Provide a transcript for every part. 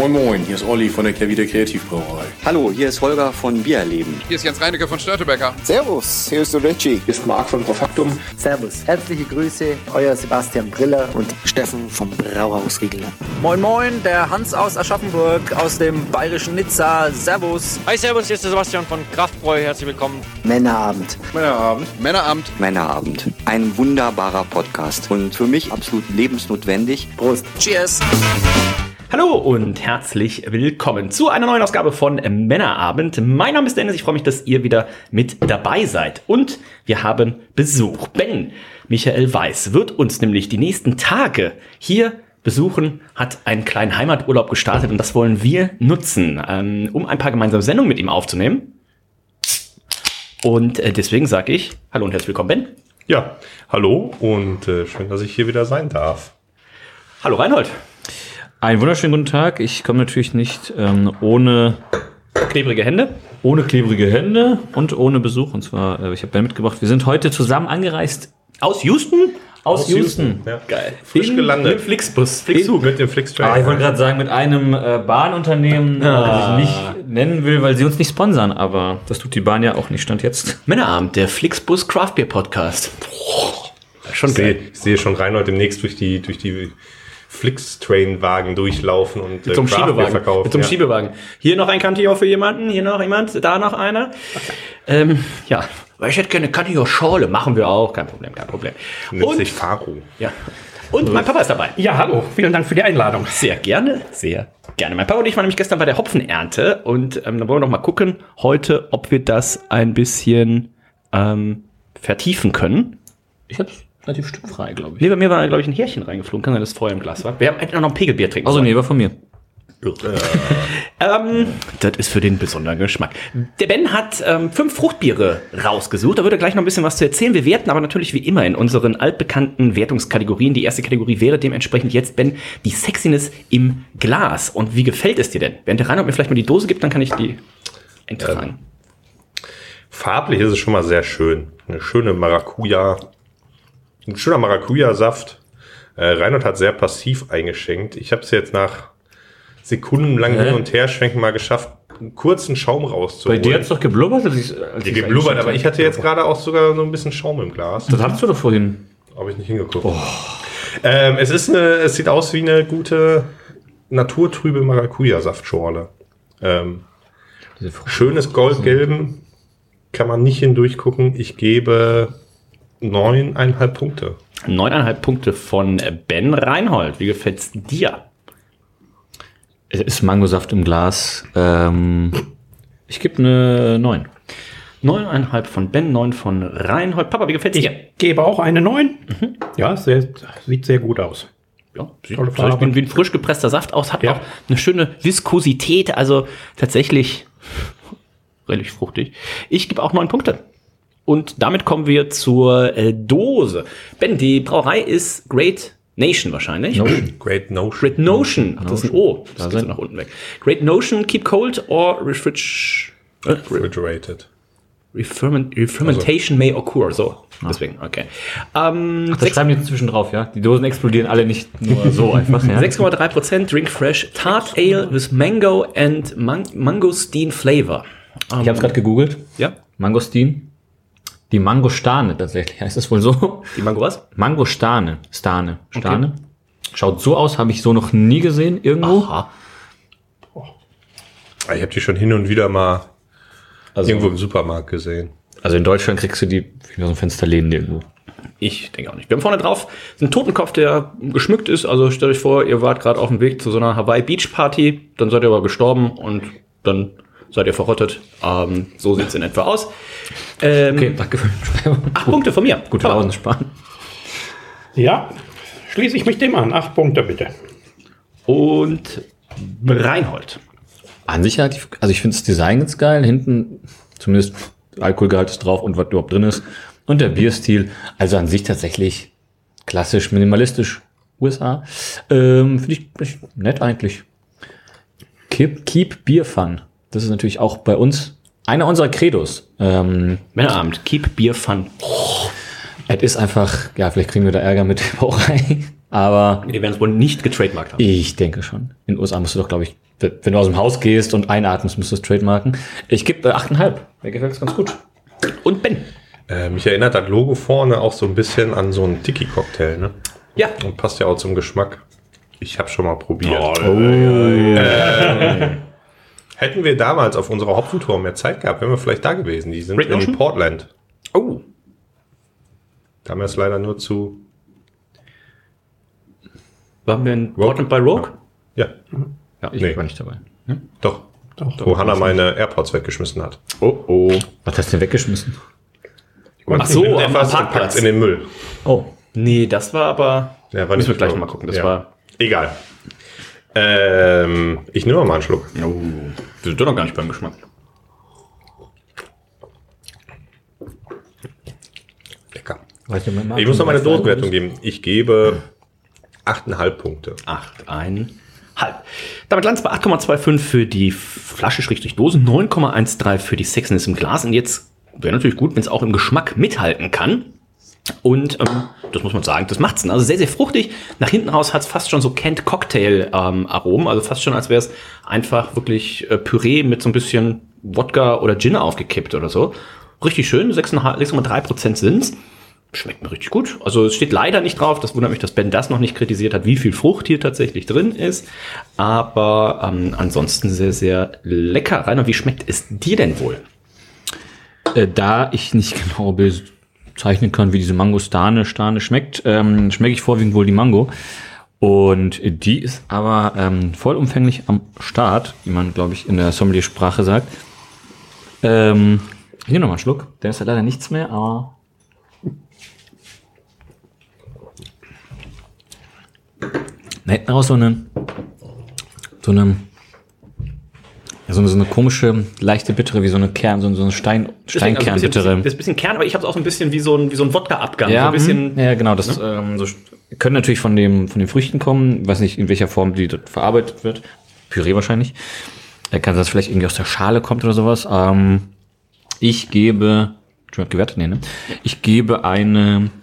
Moin Moin, hier ist Olli von der Kehrwieder Kreativbrauerei. Hallo, hier ist Holger von Biererleben. Hier ist Jens Reinecke von Störtebecker. Servus, hier ist der Richie. Hier ist Marc von Profaktum. Servus, herzliche Grüße, euer Sebastian Briller und Steffen vom Brauhaus Riegler. Moin Moin, der Hans aus Aschaffenburg, aus dem bayerischen Nizza. Servus. Hi, servus, hier ist der Sebastian von Kraftbräu. Herzlich willkommen. Männerabend. Männerabend. Ein wunderbarer Podcast und für mich absolut lebensnotwendig. Prost. Cheers. Hallo und herzlich willkommen zu einer neuen Ausgabe von Männerabend. Mein Name ist Dennis, ich freue mich, dass ihr wieder mit dabei seid. Und wir haben Besuch. Ben Michael Weiß wird uns nämlich die nächsten Tage hier besuchen, hat einen kleinen Heimaturlaub gestartet und das wollen wir nutzen, um ein paar gemeinsame Sendungen mit ihm aufzunehmen. Und deswegen sage ich hallo und herzlich willkommen, Ben. Ja, hallo und schön, dass ich hier wieder sein darf. Hallo Reinhold. Einen wunderschönen guten Tag. Ich komme natürlich nicht ohne klebrige Hände. Ohne klebrige Hände und ohne Besuch. Und zwar, ich habe Ben mitgebracht. Wir sind heute zusammen angereist. Aus Houston? Aus Houston. Ja. Geil. Frisch gelandet. Mit Flixbus. Mit dem Flixtrain. Ich wollte gerade sagen, mit einem Bahnunternehmen, das ich nicht nennen will, weil sie uns nicht sponsern. Aber das tut die Bahn ja auch nicht, Stand jetzt. Männerabend, der Flixbus Craft Beer Podcast. Schon geil. Ich sehe schon Reinhold demnächst durch die Flixtrain-Wagen durchlaufen und mit so einem Schiebewagen verkaufen. Mit so einem Schiebewagen. Hier noch ein Cantillon für jemanden, hier noch jemand, da noch einer. Ja, weil ich hätte gerne Cantillon-Schorle. Machen wir auch, kein Problem. Nennt sich Faro. Ja. Und mein Papa ist dabei. Ja, hallo, vielen Dank für die Einladung. Sehr gerne. Mein Papa und ich waren nämlich gestern bei der Hopfenernte und dann wollen wir noch mal gucken heute, ob wir das ein bisschen vertiefen können. Ich habe relativ stückfrei, glaube ich. Nee, bei mir war, glaube ich, ein Härchen reingeflogen. Kann sein, dass es vorher im Glas war. Wir haben eigentlich noch ein Pegelbier trinken. Also nee, war von mir. Das ist für den besonderen Geschmack. Der Ben hat 5 Fruchtbiere rausgesucht. Da würde er gleich noch ein bisschen was zu erzählen. Wir werten aber natürlich wie immer in unseren altbekannten Wertungskategorien. Die erste Kategorie wäre dementsprechend jetzt, Ben, die Sexiness im Glas. Und wie gefällt es dir denn? Während der Reinhold mir vielleicht mal die Dose gibt, dann kann ich die eintragen. Farblich ist es schon mal sehr schön. Ein schöner Maracuja-Saft. Reinhold hat sehr passiv eingeschenkt. Ich habe es jetzt nach sekundenlang hin und her schwenken mal geschafft, einen kurzen Schaum rauszuholen. Bei dir hat es doch geblubbert? Geblubbert, aber ich hatte jetzt gerade auch sogar so ein bisschen Schaum im Glas. Das hattest du doch vorhin. Habe ich nicht hingeguckt. Oh. Es sieht aus wie eine gute naturtrübe Maracuja-Saftschorle. Schönes Goldgelben. Kann man nicht hindurchgucken. Ich gebe 9,5 Punkte. 9,5 Punkte von Ben Reinhold. Wie gefällt's dir? Es ist Mangosaft im Glas. Ich gebe eine 9. 9,5 von Ben, 9 von Reinhold. Papa, wie gefällt's dir? Ich gebe auch eine 9. Ja, sieht sehr gut aus. Ja, sieht wie ein frisch gepresster Saft aus. Hat auch eine schöne Viskosität. Also tatsächlich relativ fruchtig. Ich gebe auch 9 Punkte. Und damit kommen wir zur Dose. Ben, die Brauerei ist Great Nation wahrscheinlich. Great Notion. Great Notion. Ach, das ist ein O. Das geht nach unten weg. Great Notion, keep cold or refrigerated. Fermentation may occur. So, deswegen, okay. Das schreiben die zwischen drauf, ja? Die Dosen explodieren alle nicht nur so einfach. Ja? 6,3% Drink Fresh Tart Ale with Mango and Mangosteen Flavor. Ich habe es gerade gegoogelt. Ja. Mangosteen. Die Mangostane tatsächlich, heißt das wohl so? Die Mango was? Mangostane. Stane. Okay. Schaut so aus, habe ich so noch nie gesehen irgendwo. Aha. Ich habe die schon hin und wieder mal irgendwo im Supermarkt gesehen. Also in Deutschland kriegst du die aus dem Fenster lehnen irgendwo. Ich denke auch nicht. Wir haben vorne drauf einen Totenkopf, der geschmückt ist. Also stellt euch vor, ihr wart gerade auf dem Weg zu so einer Hawaii Beach Party, dann seid ihr aber gestorben und dann seid ihr verrottet. So sieht's in etwa aus. Okay, danke für die Beschreibung. 8 Punkte von mir. Gut, Pausen sparen. Ja, schließe ich mich dem an. 8 Punkte bitte. Und Reinhold. An sich also ich finde das Design ganz geil. Hinten zumindest Alkoholgehalt ist drauf und was überhaupt drin ist. Und der Bierstil, also an sich tatsächlich klassisch, minimalistisch USA. Finde ich nett eigentlich. Keep Beer Fun. Das ist natürlich auch bei uns einer unserer Credos. Männerabend, Keep Beer Fun. Es ist einfach, ja, vielleicht kriegen wir da Ärger mit der Brauerei, aber... Die werden es wohl nicht getrademarkt haben. Ich denke schon. In den USA musst du doch, glaube ich, wenn du aus dem Haus gehst und einatmest, musst du es trademarken. Ich gebe 8,5. Mir gefällt es ganz gut. Und Ben? Mich erinnert das Logo vorne auch so ein bisschen an so einen Tiki-Cocktail, ne? Ja. Und passt ja auch zum Geschmack. Ich habe schon mal probiert. Hätten wir damals auf unserer Hopfentour mehr Zeit gehabt, wären wir vielleicht da gewesen. Die sind Red in Ocean? Portland. Oh. Da haben wir es leider nur zu... Waren wir in Portland bei Rogue? Ja, Ja, ich Nee. war nicht dabei. doch. Wo Hannah meine AirPods weggeschmissen hat. Oh. Was hast du denn weggeschmissen? Ach so, Nimmt am etwas und Parkplatz. packt's in den Müll. Oh. Nee, das war aber... Ja, war Müssen wir nicht gleich schlau. mal gucken. Das Ja. war... Egal. Ich nehme mal einen Schluck. Oh, wir sind doch noch gar nicht beim Geschmack. Lecker. Ich Ich muss noch meine Dosenwertung geben. Ich gebe 8,5 Punkte. 8,5. Damit landet es bei 8,25 für die Flasche-Dose, 9,13 für die Sexiness im Glas. Und jetzt wäre natürlich gut, wenn es auch im Geschmack mithalten kann. Und das muss man sagen, das macht's. Also sehr, sehr fruchtig. Nach hinten raus hat es fast schon so Canned Cocktail-Aromen. Also fast schon, als wäre es einfach wirklich Püree mit so ein bisschen Wodka oder Gin aufgekippt oder so. Richtig schön, 6,3% sind's. Schmeckt mir richtig gut. Also es steht leider nicht drauf, das wundert mich, dass Ben das noch nicht kritisiert hat, wie viel Frucht hier tatsächlich drin ist. Aber ansonsten sehr, sehr lecker. Rainer, wie schmeckt es dir denn wohl? Da ich nicht genau bezeichnen kann, wie diese Mangostane schmeckt, schmecke ich vorwiegend wohl die Mango. Und die ist aber vollumfänglich am Start, wie man, glaube ich, in der Sommelier-Sprache sagt. Ich nehme noch mal einen Schluck. Der ist ja leider nichts mehr, aber... Da hinten raus so eine komische, leichte Bittere, wie so eine Steinkernbittere. Das ist ein bisschen Kern, aber ich habe es auch so ein bisschen wie so ein Wodka-Abgang. Ja, so ein bisschen, ja, genau. Das so können natürlich von den Früchten kommen. Weiß nicht, in welcher Form die dort verarbeitet wird. Püree wahrscheinlich. Kann sein, dass vielleicht irgendwie aus der Schale kommt oder sowas. Ich gebe, schon gewertet, nee, ne? Ich gebe eine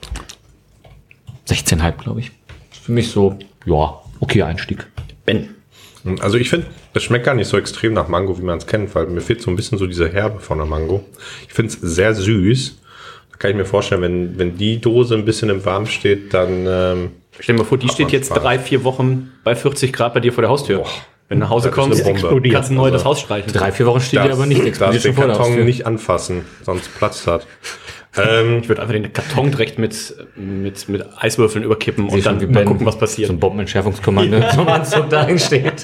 16,5, glaube ich. Für mich so, ja, okay Einstieg. Ben. Also ich finde, es schmeckt gar nicht so extrem nach Mango, wie man es kennt, weil mir fehlt so ein bisschen so diese Herbe von der Mango. Ich finde es sehr süß. Da kann ich mir vorstellen, wenn die Dose ein bisschen im Warmen steht, dann... Stell dir mal vor, die steht jetzt 3-4 Wochen bei 40 Grad bei dir vor der Haustür. Boah, wenn du nach Hause das ist kommst, eine Bombe. kannst du neu das Haus streichen. 3-4 Wochen steht die aber nicht. Darfst Explodiert den schon vor der Karton Haustür. nicht anfassen, sonst platzt hat. Ich würde einfach den Karton direkt mit Eiswürfeln überkippen und dann mal gucken, was passiert. So ein Bombenentschärfungskommando zum Anzug dahin steht.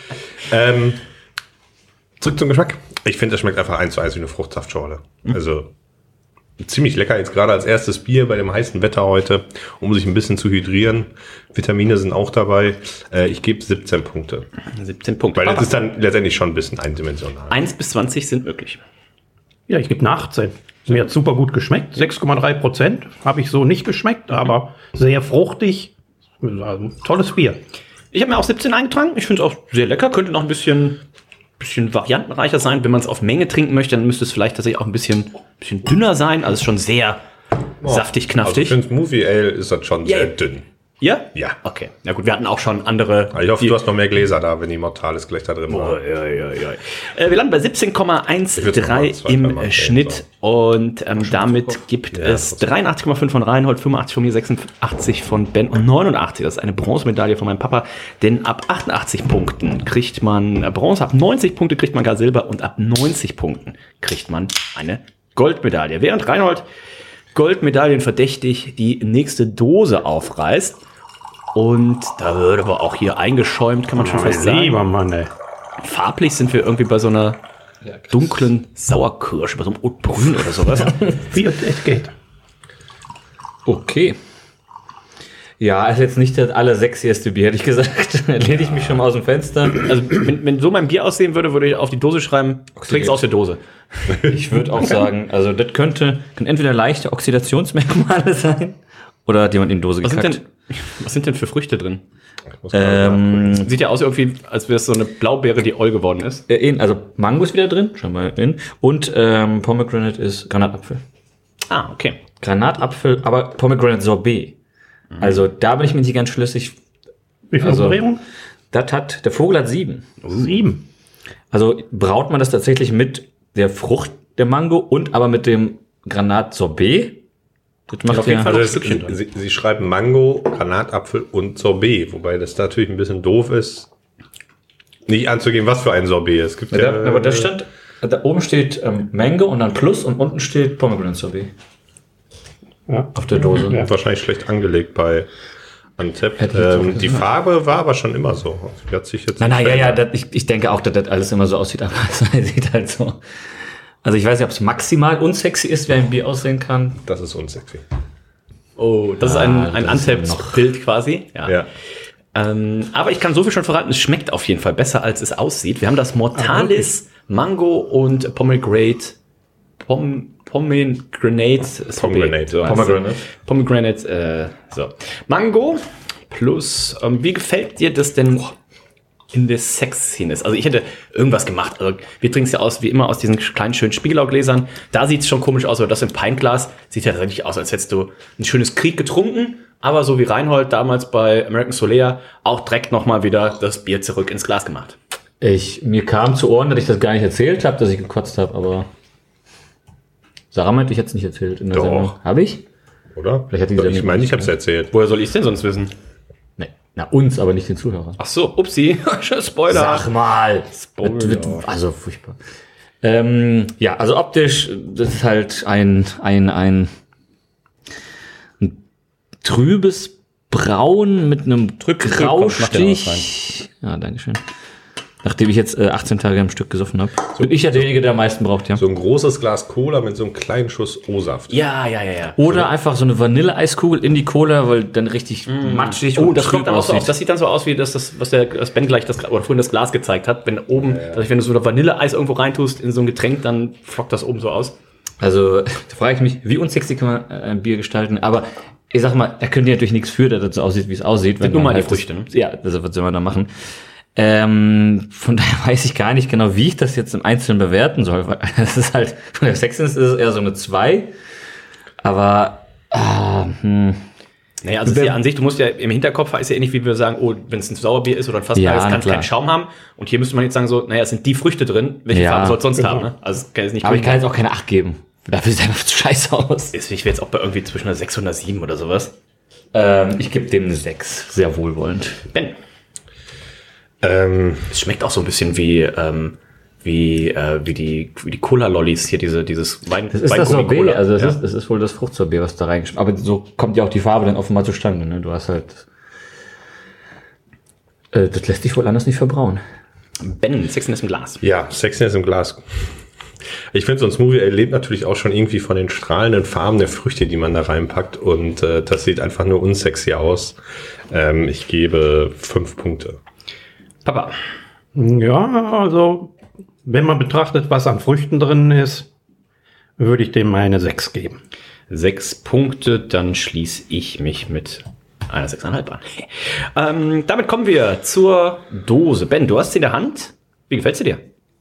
Zurück zum Geschmack. Ich finde, das schmeckt einfach 1:1 wie eine Fruchtsaftschorle. Also ziemlich lecker. Jetzt gerade als erstes Bier bei dem heißen Wetter heute, um sich ein bisschen zu hydrieren. Vitamine sind auch dabei. Ich gebe 17 Punkte. 17 Punkte. Weil das ist dann letztendlich schon ein bisschen eindimensional. 1 bis 20 sind möglich. Ja, ich gebe eine 18. Mir hat super gut geschmeckt. 6,3% habe ich so nicht geschmeckt, aber sehr fruchtig. Also, tolles Bier. Ich habe mir auch 17 eingetragen. Ich finde es auch sehr lecker. Könnte noch ein bisschen variantenreicher sein. Wenn man es auf Menge trinken möchte, dann müsste es vielleicht tatsächlich auch ein bisschen dünner sein. Also es ist schon sehr saftig, knaftig. Also für ein Smoothie Ale ist das schon sehr dünn. Ja? Ja. Okay. Na gut, wir hatten auch schon andere. Aber ich hoffe, du hast noch mehr Gläser da, wenn die Mortales gleich da drin waren. Wir landen bei 17,13 im Schnitt und damit gibt es 83,5 von Reinhold, 85 von mir, 86 von Ben und 89. Das ist eine Bronzemedaille von meinem Papa, denn ab 88 Punkten kriegt man Bronze, ab 90 Punkte kriegt man gar Silber und ab 90 Punkten kriegt man eine Goldmedaille. Während Reinhold Goldmedaillen verdächtig die nächste Dose aufreißt. Und da wird aber auch hier eingeschäumt, kann man schon fast sagen. Lieber Mann, ey. Farblich sind wir irgendwie bei so einer dunklen Sauerkirsche, bei so einem Hautbrün oder sowas. Wie es geht. Okay. Ja, ist jetzt nicht das allersexieste Bier, hätte ich gesagt. Lehne ich mich schon mal aus dem Fenster. Also, wenn so mein Bier aussehen würde, würde ich auf die Dose schreiben, trink's aus der Dose. Ich würde auch sagen, also das können entweder leichte Oxidationsmerkmale sein oder hat jemand in die Dose gekackt. Was sind denn für Früchte drin? Sieht Sieht ja aus irgendwie, als wäre es so eine Blaubeere, die Oll geworden ist. Also Mango ist wieder drin, schon mal in. Und Pomegranate ist Granatapfel. Ah, okay. Granatapfel, aber Pomegranate Sorbet. Also da bin ich mir nicht ganz schlüssig. Wie viel Also, Umdrehung? Der Vogel hat 7. 7. Also braut man das tatsächlich mit der Frucht der Mango und aber mit dem Granat-Sorbet? Das macht auf jeden Fall Also noch ein Stückchen drin. Sie schreiben Mango, Granatapfel und Sorbet, wobei das natürlich ein bisschen doof ist, nicht anzugeben, was für ein Sorbet. Es gibt Aber da stand, da oben steht Mango und dann Plus und unten steht Pomegranate-Sorbet. Ja. Auf der Dose. Ja. wahrscheinlich schlecht angelegt bei Antep. Hätte ich jetzt auch Die Farbe war aber schon immer so. Die hat sich jetzt Nein, nicht ja, verändert. ich denke auch, dass das alles immer so aussieht, aber es sieht halt so. Also ich weiß nicht, ob es maximal unsexy ist, wie ein Bier aussehen kann. Das ist unsexy. Oh, das ist Ah, ein das ist Antep-Bild quasi. Ja. Aber ich kann so viel schon verraten, es schmeckt auf jeden Fall besser, als es aussieht. Wir haben das Mortalis, Mango und Pomegranate. Pomegranate. So heißt es. Pomegranate. So. Mango plus, wie gefällt dir das denn in der Sexszene? Also ich hätte irgendwas gemacht. Also wir trinken es ja aus, wie immer, aus diesen kleinen, schönen Spiegelau-Gläsern. Da sieht es schon komisch aus, aber das im Pintglas sieht ja tatsächlich aus, als hättest du ein schönes Krieg getrunken. Aber so wie Reinhold damals bei American Solea auch direkt nochmal wieder das Bier zurück ins Glas gemacht. Mir kam zu Ohren, dass ich das gar nicht erzählt habe, dass ich gekotzt habe, aber Sarah meinte, ich hätte es nicht erzählt in der Doch. Sendung. Habe ich? Oder? Vielleicht hat die ich Sendung meine, nicht, ich habe es erzählt. Woher soll ich es denn sonst wissen? Nee. Na, uns, aber nicht den Zuhörern. Ach so, upsi. Spoiler. Sag mal. Spoiler. Also furchtbar. Ja, also optisch, das ist halt ein trübes Braun mit einem Graustich. Ja, dankeschön. Nachdem ich jetzt 18 Tage am Stück gesoffen habe. Bin ich ja derjenige, der am meisten braucht, ja. So ein großes Glas Cola mit so einem kleinen Schuss O-Saft. Ja. Oder einfach so eine Vanilleeiskugel in die Cola, weil dann richtig matschig Oh, und das trüb kommt dann auch so aus. aussieht. Das sieht dann so aus, wie das was Ben gleich oder vorhin das Glas gezeigt hat. Wenn oben, wenn du so ein Vanilleeis irgendwo reintust in so ein Getränk, dann flockt das oben so aus. Also, da frage ich mich, wie unsexy kann man ein Bier gestalten? Aber ich sag mal, er könnte natürlich nichts für, dass das so aussieht, wie es aussieht. Sind nur man mal die halt Früchte, ne? Ja, also was soll man da machen? Von daher weiß ich gar nicht genau, wie ich das jetzt im Einzelnen bewerten soll. Weil das ist halt, von der Sexiness ist es eher so eine 2. Aber, Naja, also es ist ja an sich, du musst ja im Hinterkopf, ist ja ähnlich wie wir sagen, oh, wenn es ein Sauerbier ist oder ein Fassbier, Ja, das kann klar. keinen Schaum haben. Und hier müsste man jetzt sagen so, naja, es sind die Früchte drin, welche Ja, Farbe soll es sonst genau. haben, ne? Also es kann jetzt nicht aber ich kann jetzt auch keine 8 geben. Dafür sieht es einfach zu scheiße aus. ich wäre jetzt auch bei irgendwie zwischen einer 6 und einer 7 oder sowas. Ich gebe dem eine 6. Sehr wohlwollend. Ben. Es schmeckt auch so ein bisschen wie die Cola-Lollis hier, dieses Wein. Das ist das Sorbet, Weingummi-Cola. also Ja. das ist wohl das Fruchtsorbet, was da reingeschmeckt. Aber so kommt ja auch die Farbe dann offenbar zustande, ne? Du hast halt, das lässt sich wohl anders nicht verbrauen. Ben, Sexiness im Glas. Ja, Sexiness im Glas. Ich finde, so ein Smoothie erlebt natürlich auch schon irgendwie von den strahlenden Farben der Früchte, die man da reinpackt. Und das sieht einfach nur unsexy aus. Ich gebe 5 Punkte. Papa. Ja, also, wenn man betrachtet, was an Früchten drin ist, würde ich dem eine 6 geben. 6 Punkte, dann schließe ich mich mit einer 6,5 an. Damit kommen wir zur Dose. Ben, du hast sie in der Hand. Wie gefällt sie dir?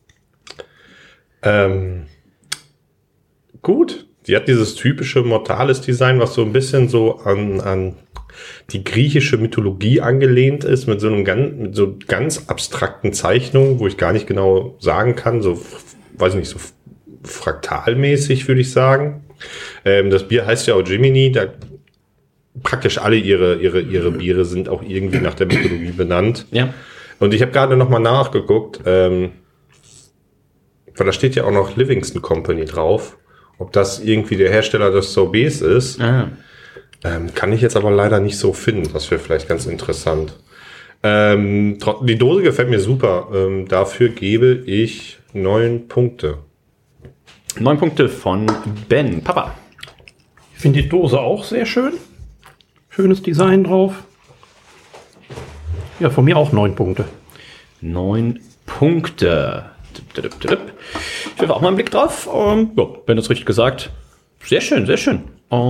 Gut. Die hat dieses typische Mortalis-Design, was so ein bisschen so an die griechische Mythologie angelehnt ist, mit so ganz abstrakten Zeichnungen, wo ich gar nicht genau sagen kann, so, weiß ich nicht, so fraktalmäßig, würde ich sagen. Das Bier heißt ja auch Jiminy, da praktisch alle ihre Biere sind auch irgendwie nach der Mythologie benannt. Ja. Und ich habe gerade nochmal nachgeguckt, weil da steht ja auch noch Livingston Company drauf. Ob das irgendwie der Hersteller des Sorbets ist, kann ich jetzt aber leider nicht so finden. Das wäre vielleicht ganz interessant. Die Dose gefällt mir super. Dafür gebe ich 9 Punkte. 9 Punkte von Ben. Papa. Ich finde die Dose auch sehr schön. Schönes Design drauf. Ja, von mir auch 9 Punkte. 9 Punkte. Ich werfe auch mal einen Blick drauf. Ja, Ben hat es richtig gesagt. Sehr schön, sehr schön.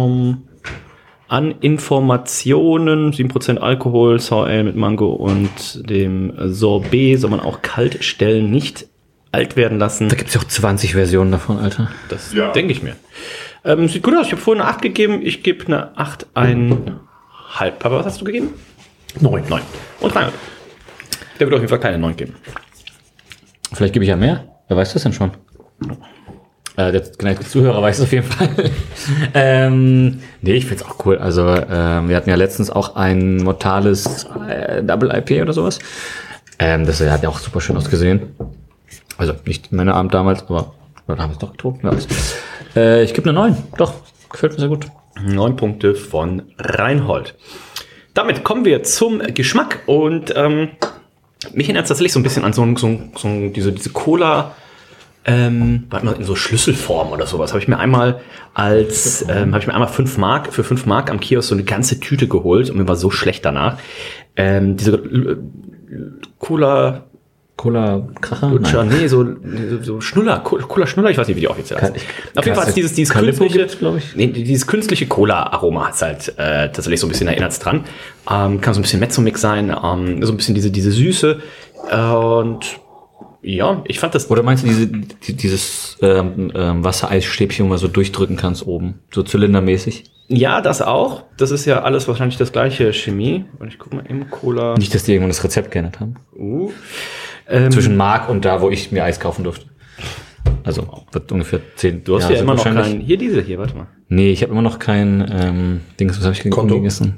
An Informationen, 7% Alkohol, Sour Ale mit Mango und dem Sorbet soll man auch kalt stellen, nicht alt werden lassen. Da gibt es ja auch 20 Versionen davon, Alter. Das denke ich mir. Sieht gut aus. Ich habe vorhin eine 8 gegeben. Ich gebe eine 8,5. Papa, was hast du gegeben? 9. 9. Und 3. Der wird auf jeden Fall keine 9 geben. Vielleicht gebe ich ja mehr. Wer weiß das denn schon? Der geneigte Zuhörer weiß es auf jeden Fall. Nee, ich find's auch cool. Also, wir hatten ja letztens auch ein Mortales Double IP oder sowas. Das hat ja auch super schön ausgesehen. Also, nicht in meiner Abend damals, aber da haben wir es doch getrunken. Ja. Ich gebe eine 9. Doch, gefällt mir sehr gut. 9 Punkte von Reinhold. Damit kommen wir zum Geschmack und mich erinnert es tatsächlich so ein bisschen an diese Cola, warte mal, in so Schlüsselform oder sowas. Habe ich mir einmal für 5 Mark am Kiosk so eine ganze Tüte geholt und mir war so schlecht danach. Diese Cola-Kracher? Lutscher, nee, so Schnuller, Cola-Schnuller, ich weiß nicht, wie die offiziell heißt. Auf jeden Fall ist dieses künstliche, glaube ich. Nee, dieses künstliche Cola-Aroma hat halt tatsächlich so ein bisschen erinnert's dran. Kann so ein bisschen Mezzomix sein, so ein bisschen diese Süße. Und ja, ich fand das. Oder meinst du dieses Wassereisstäbchen, wo man so durchdrücken kannst oben, so zylindermäßig? Ja, das auch. Das ist ja alles wahrscheinlich das gleiche Chemie. Und ich guck mal im Cola. Nicht, dass die irgendwann das Rezept geändert haben. Zwischen Mark und da, wo ich mir Eis kaufen durfte. Also wird ungefähr 10. Du hast ja immer noch kein. Hier, warte mal. Nee, ich habe immer noch kein Dings, was habe ich gegessen?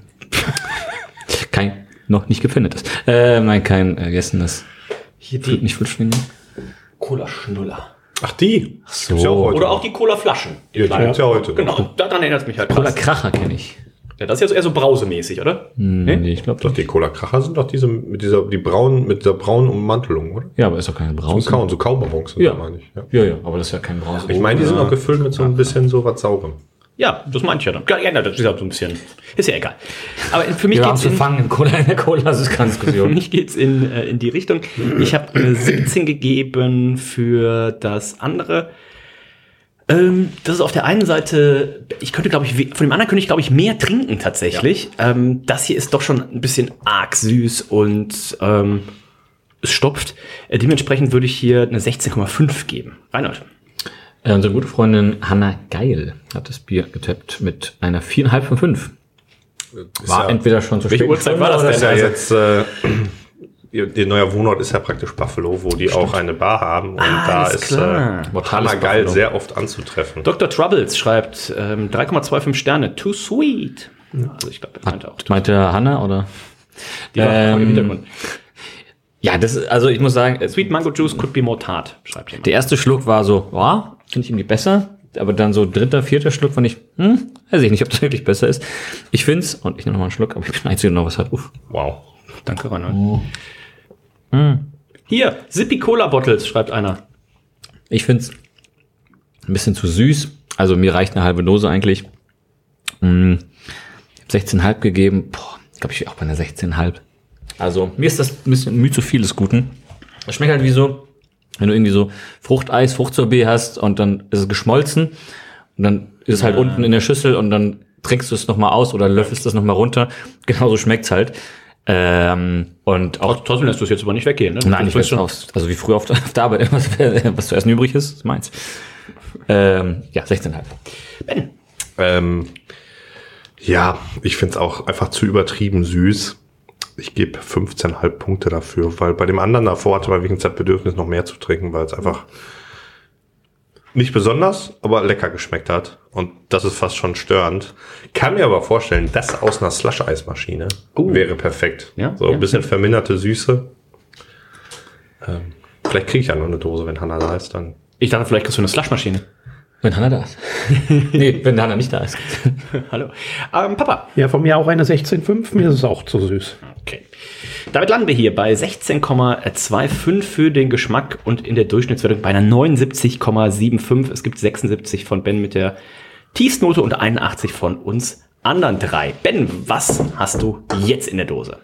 Noch nicht gepfindetes. Nein, kein gegessenes. Hier die. Nicht Flutschwinge. Cola-Schnuller. Ach, die? So. Ja auch heute. Oder auch die Cola-Flaschen. Ja, die gibt's ja heute. Genau, daran erinnert es mich halt. Cola-Kracher kenne ich. Ja, das ist ja eher so brausemäßig, oder? Nee, ich glaube doch. Die Cola-Kracher sind doch diese mit dieser braunen Ummantelung, oder? Ja, aber ist doch keine Brause. So Kaubonbons sind ja. da, meine ich. Ja, aber das ist ja kein Brause. Ich meine, die sind auch gefüllt mit so ein bisschen so was Saurem. Ja, das meinte ich ja dann. Ja, das ist ja so ein bisschen. Ist ja egal. Aber für mich geht's in der Cola, das ist keine Diskussion. Für mich geht's in die Richtung. Ich habe eine 17 gegeben für das andere. Das ist auf der einen Seite, von dem anderen könnte ich, glaube ich, mehr trinken tatsächlich. Ja. Das hier ist doch schon ein bisschen arg süß und es stopft. Dementsprechend würde ich hier eine 16,5 geben. Reinhold. Unsere gute Freundin Hanna Geil hat das Bier getappt mit einer 4,5 von 5. War entweder schon zu spät. Welche Uhrzeit war das denn? Das ist ja jetzt, ihr neuer Wohnort ist ja praktisch Buffalo, wo die auch eine Bar haben. Und da ist Hanna Geil sehr oft anzutreffen. Dr. Troubles schreibt 3,25 Sterne. Too sweet. Also ich glaube, er meinte auch. Meinte Hanna oder? Die war im Hintergrund. Ja, also ich muss sagen, Sweet Mango Juice could be more tart, schreibt jemand. Der erste Schluck war so, finde ich irgendwie besser. Aber dann so 3., 4. Schluck fand ich, weiß ich nicht, ob das wirklich besser ist. Ich find's, und ich nehme nochmal einen Schluck, aber ich bin der Einzige, der noch was hat. Wow. Danke, Reinhold. Hier, Zippy Cola Bottles, schreibt einer. Ich find's ein bisschen zu süß. Also mir reicht eine halbe Dose eigentlich. 16,5 gegeben. Ich glaube, ich bin auch bei einer 16,5. Also mir ist das ein bisschen müh zu viel des Guten. Es schmeckt halt wie so, wenn du irgendwie so Fruchteis, Fruchtsorbet hast und dann ist es geschmolzen und dann ist es halt unten in der Schüssel und dann trinkst du es nochmal aus oder löffelst es nochmal runter. Genauso schmeckt's halt. Und auch trotzdem lässt du es jetzt aber nicht weggehen, ne? Nein, ich weiß schon. Also wie früher auf der Arbeit, was zu essen übrig ist meins. Ja, 16,5. Ben. Ja, ich find's auch einfach zu übertrieben süß. Ich gebe 15,5 Punkte dafür, weil bei dem anderen davor hatte man wegen das Bedürfnis noch mehr zu trinken, weil es einfach nicht besonders, aber lecker geschmeckt hat. Und das ist fast schon störend. Kann mir aber vorstellen, das aus einer Slush-Eismaschine wäre perfekt. Ja, so ein bisschen verminderte Süße. Vielleicht kriege ich ja noch eine Dose, wenn Hanna da ist. Dann. Ich dachte, vielleicht kriegst du eine Slush-Maschine. Wenn Hanna da ist. Nee, wenn Hanna nicht da ist. Hallo. Papa. Ja, von mir auch eine 16,5. Mir ist es auch zu süß. Okay. Damit landen wir hier bei 16,25 für den Geschmack und in der Durchschnittswertung bei einer 79,75. Es gibt 76 von Ben mit der Tiefstnote und 81 von uns anderen 3. Ben, was hast du jetzt in der Dose?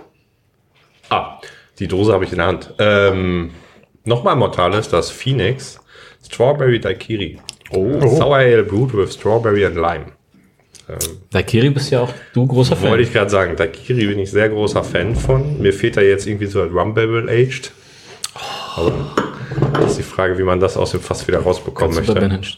Die Dose habe ich in der Hand. Nochmal Mortales, das Phoenix Strawberry Daiquiri. Sour Ale brewed with Strawberry and Lime. Daiquiri bist ja auch du großer Fan. Wollte ich gerade sagen. Daiquiri bin ich sehr großer Fan von. Mir fehlt da jetzt irgendwie so ein Rum Barrel Aged. Aber das ist die Frage, wie man das aus dem Fass wieder rausbekommen möchte.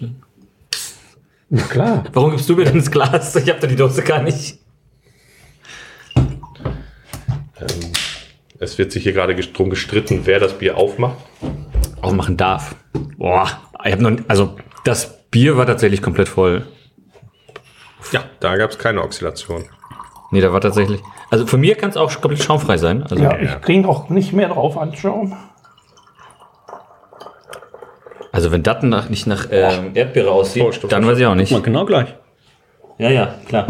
Na klar. Warum gibst du mir denn das Glas? Ich habe da die Dose gar nicht. Es wird sich hier gerade drum gestritten, wer das Bier aufmacht. Aufmachen darf. Boah, das Bier war tatsächlich komplett voll. Ja, da gab es keine Oxidation. Nee, da war tatsächlich. Also von mir kann es auch komplett schaumfrei sein. Also Ja, ich kriege auch nicht mehr drauf anschauen. Also wenn das nicht nach Erdbeere aussieht, Vorstoff, dann weiß ich auch nicht. Mal genau gleich. Ja, klar.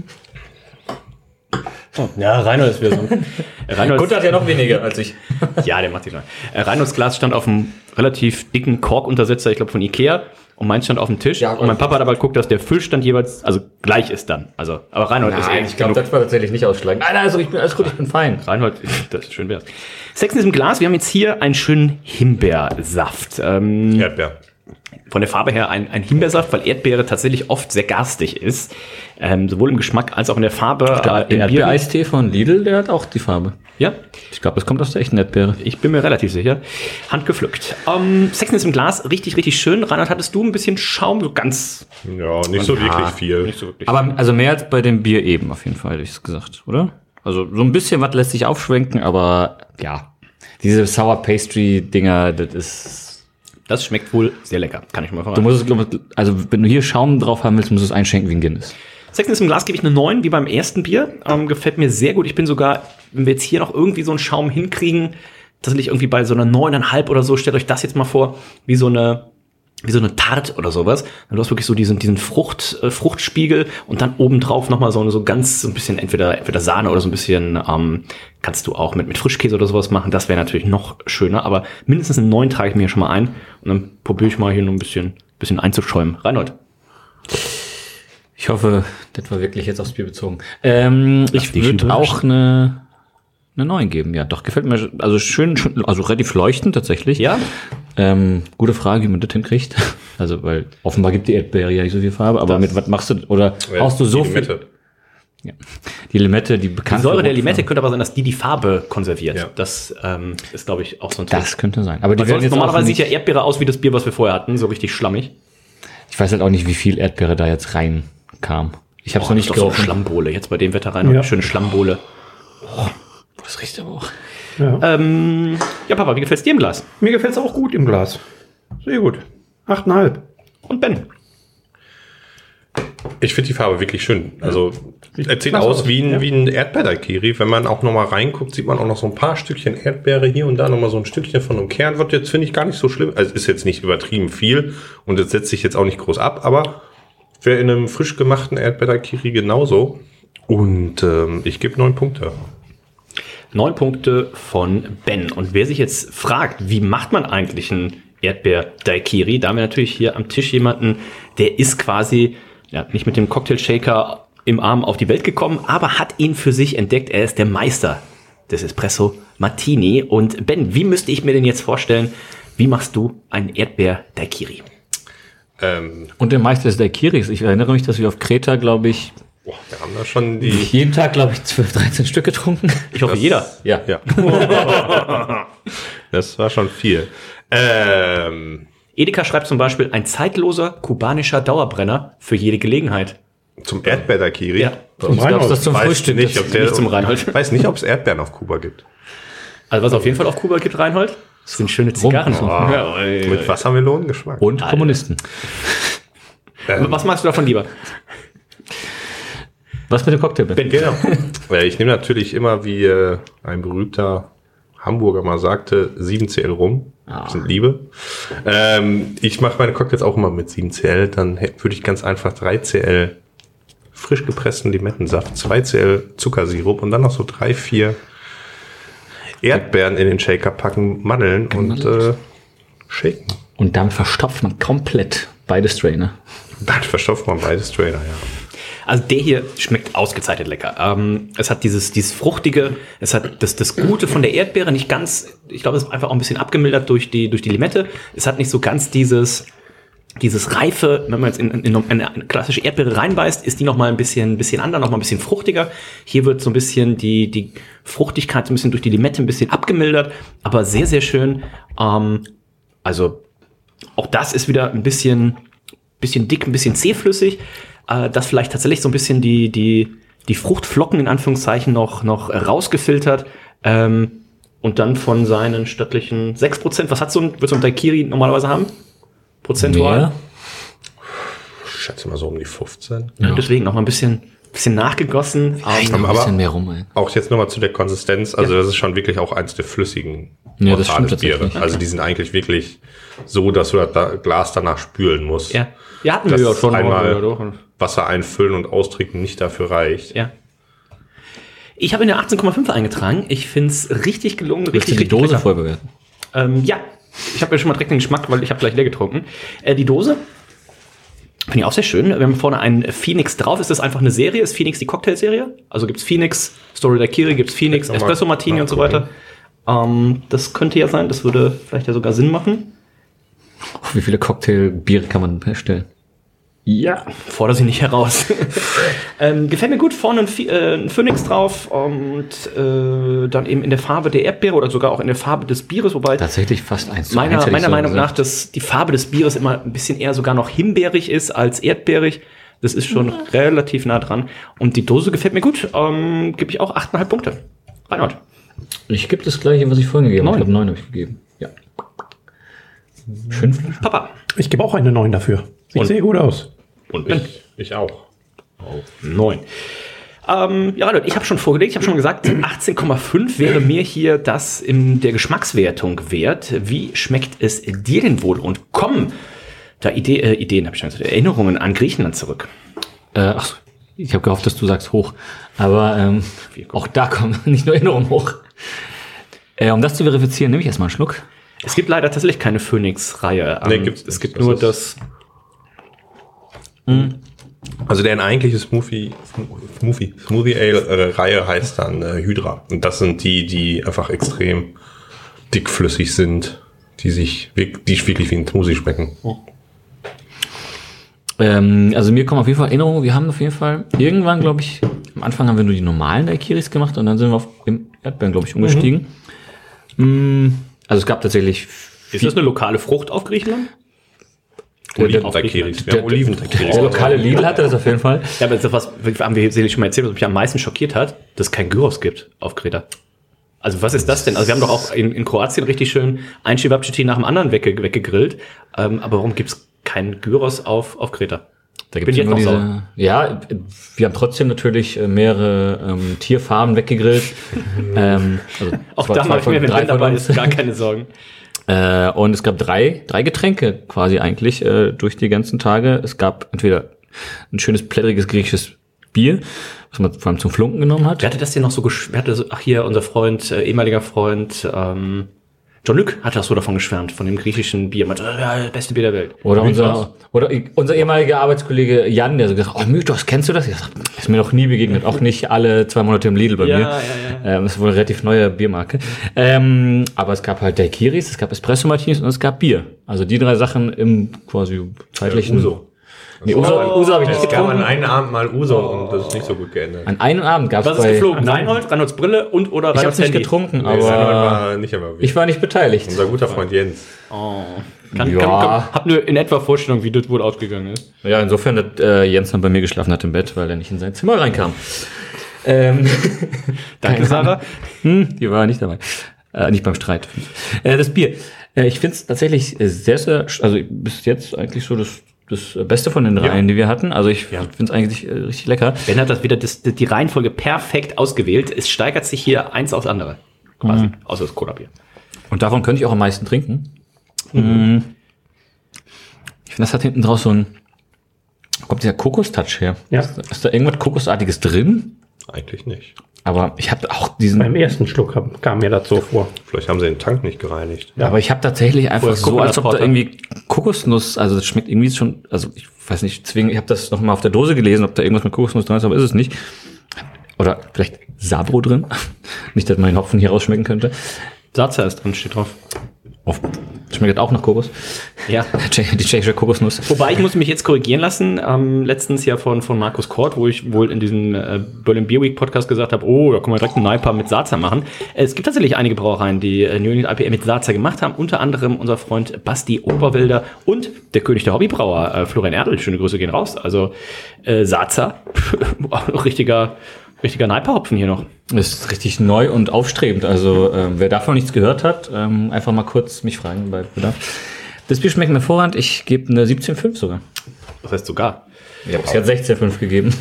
Ja, Reinhold ist wieder so. Gut, hat ja noch weniger als ich. Ja, der macht sich schon. Reinholds Glas stand auf einem relativ dicken Korkuntersetzer, ich glaube von Ikea. Und meins stand auf dem Tisch. Ja, und mein Papa hat aber geguckt, dass der Füllstand jeweils, also gleich ist dann. Also, aber Reinhold ist Nein, ich glaube, das war tatsächlich nicht ausschlagend. Nein, also alles gut, ich bin fein. Reinhold, das ist schön wär's. Sechs in diesem Glas. Wir haben jetzt hier einen schönen Himbeersaft. Erdbeer. Von der Farbe her ein Himbeersaft, weil Erdbeere tatsächlich oft sehr garstig ist. Sowohl im Geschmack als auch in der Farbe. Der Erdbeereistee von Lidl, der hat auch die Farbe. Ja, Ich glaube, das kommt aus der echten Erdbeere. ich bin mir relativ sicher. Handgepflückt. Sechs ist im Glas, richtig, richtig schön. Reinhard, hattest du ein bisschen Schaum? So ganz. Ja, nicht so wirklich viel. Nicht so wirklich. Aber also mehr als bei dem Bier eben auf jeden Fall, hätte ich es gesagt, oder? Also so ein bisschen was lässt sich aufschwenken, aber ja, diese Sour Pastry Dinger, Das schmeckt wohl sehr lecker, kann ich mal du verraten. musst es, glaube ich, also wenn du hier Schaum drauf haben willst, musst du es einschenken wie ein Guinness. Sechs im Glas gebe ich eine 9, wie beim ersten Bier. Gefällt mir sehr gut. Ich bin sogar, wenn wir jetzt hier noch irgendwie so einen Schaum hinkriegen, das liegt irgendwie bei so einer 9,5 oder so. Stellt euch das jetzt mal vor, wie so eine Tarte oder sowas. Du hast wirklich so diesen Fruchtspiegel und dann obendrauf nochmal so ganz so ein bisschen entweder Sahne oder so ein bisschen, kannst du auch mit Frischkäse oder sowas machen. Das wäre natürlich noch schöner, aber mindestens eine 9 trage ich mir schon mal ein und dann probiere ich mal hier nur ein bisschen einzuschäumen. Reinhold. Ich hoffe, das war wirklich jetzt aufs Bier bezogen. Ich dich würde schon auch eine 9 geben, ja. Doch, gefällt mir, also schön, also relativ leuchtend tatsächlich. Ja? Gute Frage, wie man das hinkriegt. Also, weil offenbar gibt die Erdbeere ja nicht so viel Farbe, aber mit was machst du, oder haust du so viel? Limette. Ja. Die Limette, die Die bekannte. Säure der Limette könnte aber sein, dass die Farbe konserviert. Ja. Das ist, glaube ich, auch so ein Trick. Das könnte sein. Aber die Weil werden sonst jetzt normalerweise auch sieht ja nicht, Erdbeere aus wie das Bier, was wir vorher hatten, so richtig schlammig. ich weiß halt auch nicht, wie viel Erdbeere da jetzt reinkam. Ich habe es noch nicht so eine gerochen. Schlammbohle. Jetzt bei dem Wetter rein, Ja. eine schöne Schlammbohle. Das riecht aber auch. Ja. Ja, Papa, wie gefällt's dir im Glas? Mir gefällt es auch gut im Glas. Sehr gut. 8,5. Und Ben? Ich finde die Farbe wirklich schön. Also, es sieht Klasse aus aus, wie ja. ein Erdbeer-Daiquiri. Wenn man auch nochmal reinguckt, sieht man auch noch so ein paar Stückchen Erdbeere hier und da nochmal so ein Stückchen von einem Kern. Wird jetzt, finde ich, gar nicht so schlimm. Also, ist jetzt nicht übertrieben viel und es setzt sich jetzt auch nicht groß ab, aber wäre in einem frisch gemachten Erdbeer-Daiquiri genauso. Und ich gebe 9 Punkte. 9 Punkte von Ben. Und wer sich jetzt fragt, wie macht man eigentlich einen Erdbeer-Daiquiri, da haben wir natürlich hier am Tisch jemanden, der ist quasi nicht mit dem Cocktail-Shaker im Arm auf die Welt gekommen, aber hat ihn für sich entdeckt. Er ist der Meister des Espresso Martini. Und Ben, wie müsste ich mir denn jetzt vorstellen, wie machst du einen Erdbeer-Daiquiri? Und der Meister des Daiquiris. Ich erinnere mich, dass wir auf Kreta, glaube ich, Boah, wir haben da schon die... jeden Tag, glaube ich, 12, 13 Stück getrunken. Ich hoffe, jeder. Ja. Ja. Das war schon viel. Edeka schreibt zum Beispiel, ein zeitloser kubanischer Dauerbrenner für jede Gelegenheit. Zum Erdbeer-Daiquiri? Ja. Bei uns gab es das zum Weiß Frühstück. nicht, ob der, nicht zum Reinhold. Ich weiß nicht, ob es Erdbeeren auf Kuba gibt. Also was auf jeden Fall auf Kuba gibt, Reinhold, das sind schöne Zigarren. Ja, Mit Wassermelonengeschmack. Und Kommunisten. was magst du davon lieber? Was mit dem Cocktail? Ben? Genau. Ich nehme natürlich immer, wie ein berühmter Hamburger mal sagte, 7CL rum. Das sind Liebe. Ich mache meine Cocktails auch immer mit 7CL. Dann würde ich ganz einfach 3CL frisch gepressten Limettensaft, 2CL Zuckersirup und dann noch so 3, 4 Erdbeeren in den Shaker packen, Mandeln und shaken. Und dann verstopft man komplett beide Strainer. Dann verstopft man beide Strainer, ja. Also der hier schmeckt ausgezeichnet lecker. Es hat dieses Fruchtige, es hat das Gute von der Erdbeere, nicht ganz, ich glaube, es ist einfach auch ein bisschen abgemildert durch die Limette. Es hat nicht so ganz dieses Reife, wenn man jetzt in eine klassische Erdbeere reinbeißt, ist die noch mal ein bisschen anders, noch mal ein bisschen fruchtiger. Hier wird so ein bisschen die Fruchtigkeit so ein bisschen durch die Limette ein bisschen abgemildert, aber sehr, sehr schön. Also auch das ist wieder ein bisschen dick, ein bisschen zähflüssig. Das vielleicht tatsächlich so ein bisschen die Fruchtflocken in Anführungszeichen noch rausgefiltert. Und dann von seinen stattlichen 6%. Was hat wird so ein Daiquiri normalerweise haben? Prozentual? Mehr? Ich schätze mal so um die 15. Ja. Deswegen noch mal ein bisschen nachgegossen. Noch ein bisschen mehr rum, ey. Auch jetzt nochmal zu der Konsistenz. Also das ist schon wirklich auch eins der flüssigen Ja, das stimmt Biere. tatsächlich. Also die sind eigentlich wirklich so, dass du das Glas danach spülen musst. Ja. Ja, hatten wir Dass ja schon. einmal Wasser einfüllen und austrinken nicht dafür reicht. Ja. Ich habe in der 18,5 eingetragen. Ich finde es richtig gelungen. Willst du die richtig Dose lecker. voll bewerten? Ja. Ich habe ja schon mal direkt den Geschmack, weil ich habe gleich leer getrunken. Die Dose finde ich auch sehr schön. Wir haben vorne einen Phoenix drauf. Ist das einfach eine Serie? Ist Phoenix die Cocktailserie? Also gibt's Phoenix, Story Daiquiri, gibt's Phoenix, Espresso Martini und so weiter. Das könnte ja sein. Das würde vielleicht ja sogar Sinn machen. Wie viele Cocktailbiere kann man herstellen? Ja, fordere sie nicht heraus. Gefällt mir gut, vorne ein Phoenix drauf und dann eben in der Farbe der Erdbeere oder sogar auch in der Farbe des Bieres, wobei Tatsächlich fast 1:1. meiner Meinung nach, dass die Farbe des Bieres immer ein bisschen eher sogar noch himbeerig ist als erdbeerig. Das ist schon relativ nah dran. Und die Dose gefällt mir gut. Gebe ich auch 8,5 Punkte. Reinhold. Ich gebe das gleiche, was ich vorhin gegeben habe. Ich 9. glaube 9 habe ich gegeben. Ja. 5 Flaschen. Papa. Ich gebe auch eine 9 dafür. Sieht sehr gut aus. Und Ich auch. 9. Ja, Leute, ich habe schon vorgelegt, ich habe schon gesagt, 18,5 wäre mir hier das in der Geschmackswertung wert. Wie schmeckt es dir denn wohl? Und kommen da Ideen, habe ich schon gesagt, Erinnerungen an Griechenland zurück? Ach, ich habe gehofft, dass du sagst hoch. Aber auch da kommen nicht nur Erinnerungen hoch. Um das zu verifizieren, nehme ich erstmal einen Schluck. Es gibt leider tatsächlich keine Phoenix-Reihe. Nee, gibt's es nicht. gibt Das nur ist- das. Also deren eigentliche Smoothie Ale Reihe heißt dann Hydra. Und das sind die einfach extrem dickflüssig sind, die wirklich wie ein Smoothie schmecken. Also mir kommen auf jeden Fall Erinnerungen. Wir haben auf jeden Fall irgendwann, glaube ich, am Anfang haben wir nur die normalen Daiquiris gemacht und dann sind wir auf Erdbeeren, glaube ich, umgestiegen. Also es gab tatsächlich Ist das eine lokale Frucht auf Griechenland? Oliven-Daiquiris. Wir haben Oliven-Daiquiris. der lokale Lidl hatte das auf jeden Fall. Ja, aber das, was haben wir sicherlich schon mal erzählt, was mich am meisten schockiert hat, dass es kein Gyros gibt auf Kreta. Also was ist das denn? Also wir haben doch auch in Kroatien richtig schön ein Cevapcici nach dem anderen weggegrillt. Aber warum gibt's keinen Gyros auf Kreta? Da Bin gibt's ich nur jetzt noch diese. Ja, wir haben trotzdem natürlich mehrere Tierfarmen weggegrillt. Also Auch zwei- da zwei mache ich von- mir, wenn drei Ben von dabei uns. ist, gar keine Sorgen. Und es gab drei Getränke quasi eigentlich durch die ganzen Tage. Es gab entweder ein schönes plättriges griechisches Bier, was man vor allem zum Flunken genommen hat. Wer hatte das denn noch so ach hier, unser Freund, ehemaliger Freund, John Luc hat das so davon geschwärmt, von dem griechischen Bier. Meinte, ja, beste Bier der Welt. Oder unser ehemaliger Arbeitskollege Jan, der so gesagt hat, oh Mythos, kennst du das? Ich sag, ist mir noch nie begegnet, auch nicht alle 2 Monate im Lidl bei mir. Ja. Das ist wohl eine relativ neue Biermarke. Aber es gab halt Daiquiris, es gab Espresso Martinis und es gab Bier. Also die 3 Sachen im quasi zeitlichen... Uso. Nee, Uso habe ich nicht Es gab an getrunken. einem Abend mal Uso und das ist nicht so gut geändert. An einem Abend gab es Was ist geflogen? Reinholds Brille und oder Ich habe Reinholds es nicht Handy? getrunken, Reinhold aber war nicht immer ich war nicht beteiligt. Unser guter Freund Jens. Hab nur in etwa Vorstellung, wie das wohl ausgegangen ist. Ja, insofern hat Jens dann bei mir geschlafen hat im Bett, weil er nicht in sein Zimmer reinkam. Danke, Sarah. Die war nicht dabei. Nicht beim Streit. Das Bier. Ich finde es tatsächlich sehr, also bis jetzt eigentlich so das Beste von den Reihen, die wir hatten. Also ich finde es eigentlich richtig lecker. Ben hat das wieder die Reihenfolge perfekt ausgewählt. Es steigert sich hier eins aufs andere. Quasi. Außer das Cola-Bier. Und davon könnte ich auch am meisten trinken. Ich finde, das hat hinten draus so ein, kommt dieser Kokos-Touch her. Ja. Ist da irgendwas Kokosartiges drin? Eigentlich nicht. Aber ich habe auch diesen... Beim ersten Schluck kam mir das so vor. Vielleicht haben sie den Tank nicht gereinigt. Ja. Aber ich habe tatsächlich einfach Oder so, als ob da Coconut irgendwie Kokosnuss, also das schmeckt irgendwie schon, also ich weiß nicht, deswegen, ich habe das noch mal auf der Dose gelesen, ob da irgendwas mit Kokosnuss drin ist, aber ist es nicht. Oder vielleicht Sabro drin. Nicht, dass man den Hopfen hier rausschmecken könnte. Salsa ist drin, steht drauf. Schmeckt auch nach Kokos. Ja. Die tschechische Kokosnuss. Wobei, ich muss mich jetzt korrigieren lassen. Letztens ja von Markus Kort, wo ich wohl in diesem Berlin Beer Week Podcast gesagt habe, oh, da können wir direkt einen Naipa mit Salsa machen. Es gibt tatsächlich einige Brauereien, die New England IPA mit Salsa gemacht haben. Unter anderem unser Freund Basti Oberwälder und der König der Hobbybrauer, Florian Erdl. Schöne Grüße gehen raus. Also Salsa, richtiger Richtiger Neiperhopfen hier noch. Ist richtig neu und aufstrebend. Also wer davon nichts gehört hat, einfach mal kurz mich fragen bei Bedarf. Das Bier schmeckt mir hervorragend. Ich gebe eine 17,5 sogar. Das heißt sogar. Ich habe bisher 16,5 gegeben.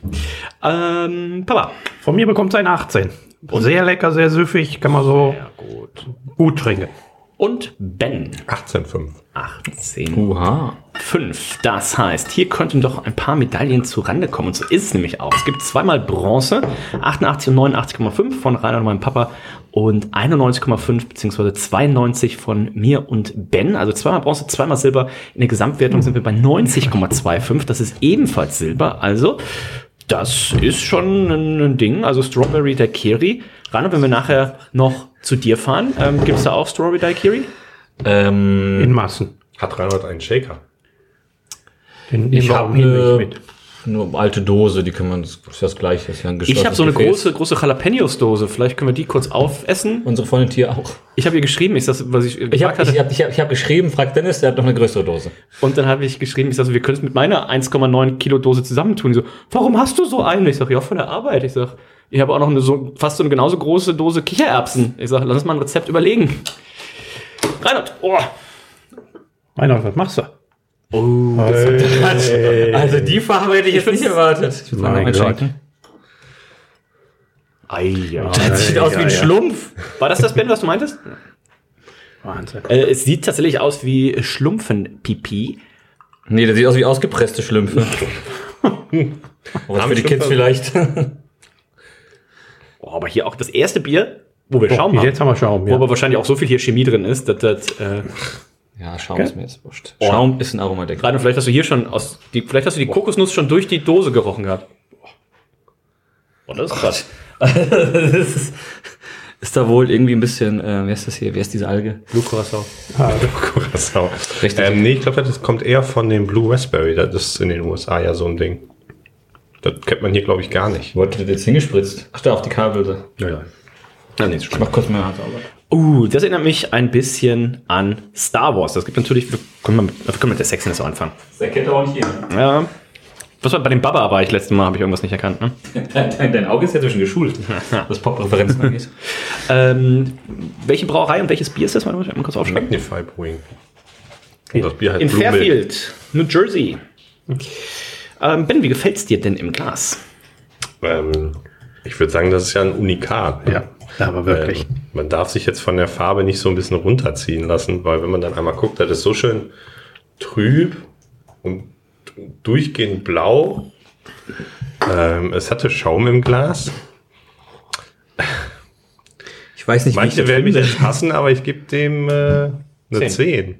Papa. Von mir bekommt es eine 18. Sehr lecker, sehr süffig, kann man so gut trinken. Und Ben. 18,5. 18,5. Das heißt, hier könnten doch ein paar Medaillen zu Rande kommen. Und so ist es nämlich auch. Es gibt zweimal Bronze, 88 und 89,5 von Rainer und meinem Papa und 91,5 bzw. 92 von mir und Ben. Also zweimal Bronze, zweimal Silber. In der Gesamtwertung sind wir bei 90,25. Das ist ebenfalls Silber. Also das ist schon ein Ding. Also Strawberry Daiquiri. Rainer, wenn wir nachher noch zu dir fahren, gibt es da auch Strawberry Daiquiri? In Massen. Hat Reinhold einen Shaker? Den Ich wir auch habe hinweg eine alte Dose, die kann man, das ist das Gleiche. Das ist ja ein Ich habe so eine geschlossenes große Jalapenos-Dose. Vielleicht können wir die kurz aufessen. Unsere Freundin hier auch. Ich habe ihr geschrieben, ist das, was ich Ich gefragt hatte. hab geschrieben, fragt Dennis, der hat noch eine größere Dose. Und dann habe ich geschrieben, ich sag so, wir können es mit meiner 1,9 Kilo Dose zusammentun. Die so, warum hast du so eine? Ich sag, ja, von der Arbeit. Ich sag, ich habe auch noch fast so eine genauso große Dose Kichererbsen. Ich sag, lass uns mal ein Rezept überlegen. Reinhard, Reinhold, was machst du? Also die Farbe hätte ich jetzt nicht erwartet. Ich würde mal Mein einschenken. Das sieht aus wie ein Schlumpf. War das Ben, was du meintest? Wahnsinn. Es sieht tatsächlich aus wie Schlumpfenpipi. Nee, das sieht aus wie ausgepresste Schlümpfe. Was für die Kids vielleicht. Aber hier auch das erste Bier, wo wir Schaum haben. Jetzt haben wir Schaum, Wo aber wahrscheinlich auch so viel hier Chemie drin ist, dass Ja, Schaum ist mir jetzt wurscht. Schaum ist ein Aromadeck. Reinhard, vielleicht hast du hier schon vielleicht hast du die Kokosnuss schon durch die Dose gerochen gehabt. Das ist krass. Das ist da wohl irgendwie ein bisschen, wer ist das hier? Wer ist diese Alge? Blue Curacao. Curacao. Richtig. Nee, ich glaube, das kommt eher von dem Blue Raspberry. Das ist in den USA ja so ein Ding. Das kennt man hier, glaube ich, gar nicht. Wo hat das jetzt hingespritzt? Ach, da auf die Kabel. Ja, nee, ist Ich mach kurz mal Hand sauber. das erinnert mich ein bisschen an Star Wars. Das gibt natürlich, wir können mit der Sexiness auch anfangen. Das erkennt aber auch nicht jeder. Ja. Was war bei dem Baba war ich letztes Mal, habe ich irgendwas nicht erkannt, ne? Dein Auge ist ja schon geschult, was Pop-Referenzen angeht. Welche Brauerei und welches Bier ist das? Mal kurz aufschreiben. Magnify Brewing. Und das Bier heißt In Blue Milk. Fairfield, New Jersey. Ben, wie gefällt's dir denn im Glas? Ich würde sagen, das ist ja ein Unikat. Ja, aber wirklich. Man darf sich jetzt von der Farbe nicht so ein bisschen runterziehen lassen, weil wenn man dann einmal guckt, das ist so schön trüb und durchgehend blau. Es hatte Schaum im Glas. Ich weiß nicht, Manche werden mich jetzt hassen, aber ich gebe dem eine 10.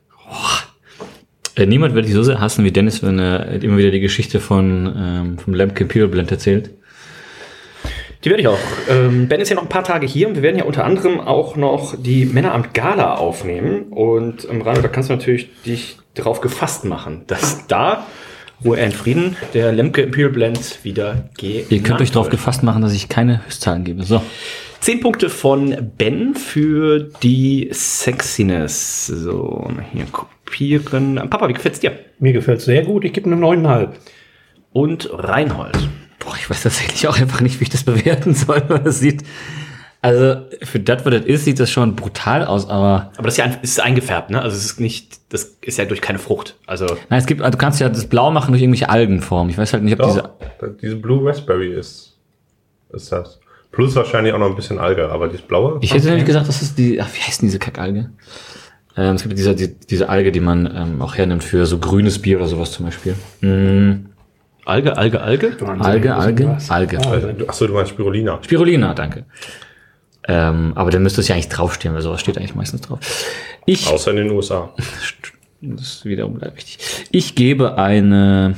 Niemand wird dich so sehr hassen wie Dennis, wenn er immer wieder die Geschichte vom Lemke Imperial Blend erzählt. Die werde ich auch. Ben ist ja noch ein paar Tage hier und wir werden ja unter anderem auch noch die Männeramt Gala aufnehmen. Und Rano, da kannst du natürlich dich darauf gefasst machen, dass da, Ruhe in Frieden, der Lemke Imperial Blend wieder geht. Ihr könnt euch darauf gefasst machen, dass ich keine Höchstzahlen gebe. So. 10 Punkte von Ben für die Sexiness. So, mal hier kopieren. Papa, wie gefällt's dir? Mir gefällt es sehr gut. Ich gebe eine 9,5. Und Reinhold. Boah, ich weiß tatsächlich auch einfach nicht, wie ich das bewerten soll, weil das sieht. Also, für das, was das ist, sieht das schon brutal aus, aber. Aber das ist ja ist eingefärbt, ne? Also, es ist nicht, das ist ja durch keine Frucht. Also. Nein, du kannst ja das Blau machen durch irgendwelche Algenformen. Ich weiß halt nicht, ob Diese Blue Raspberry ist das. Plus wahrscheinlich auch noch ein bisschen Alge, aber dieses blaue. Ich hätte nämlich gesagt, das ist wie heißt denn diese Kackalge? Es gibt diese Alge, die man auch hernimmt für so grünes Bier oder sowas zum Beispiel. Alge. Alge. Achso, du meinst Spirulina. Spirulina, danke. Aber dann müsste es ja eigentlich draufstehen, weil sowas steht eigentlich meistens drauf. Außer in den USA. Das ist wiederum wichtig. Ich gebe eine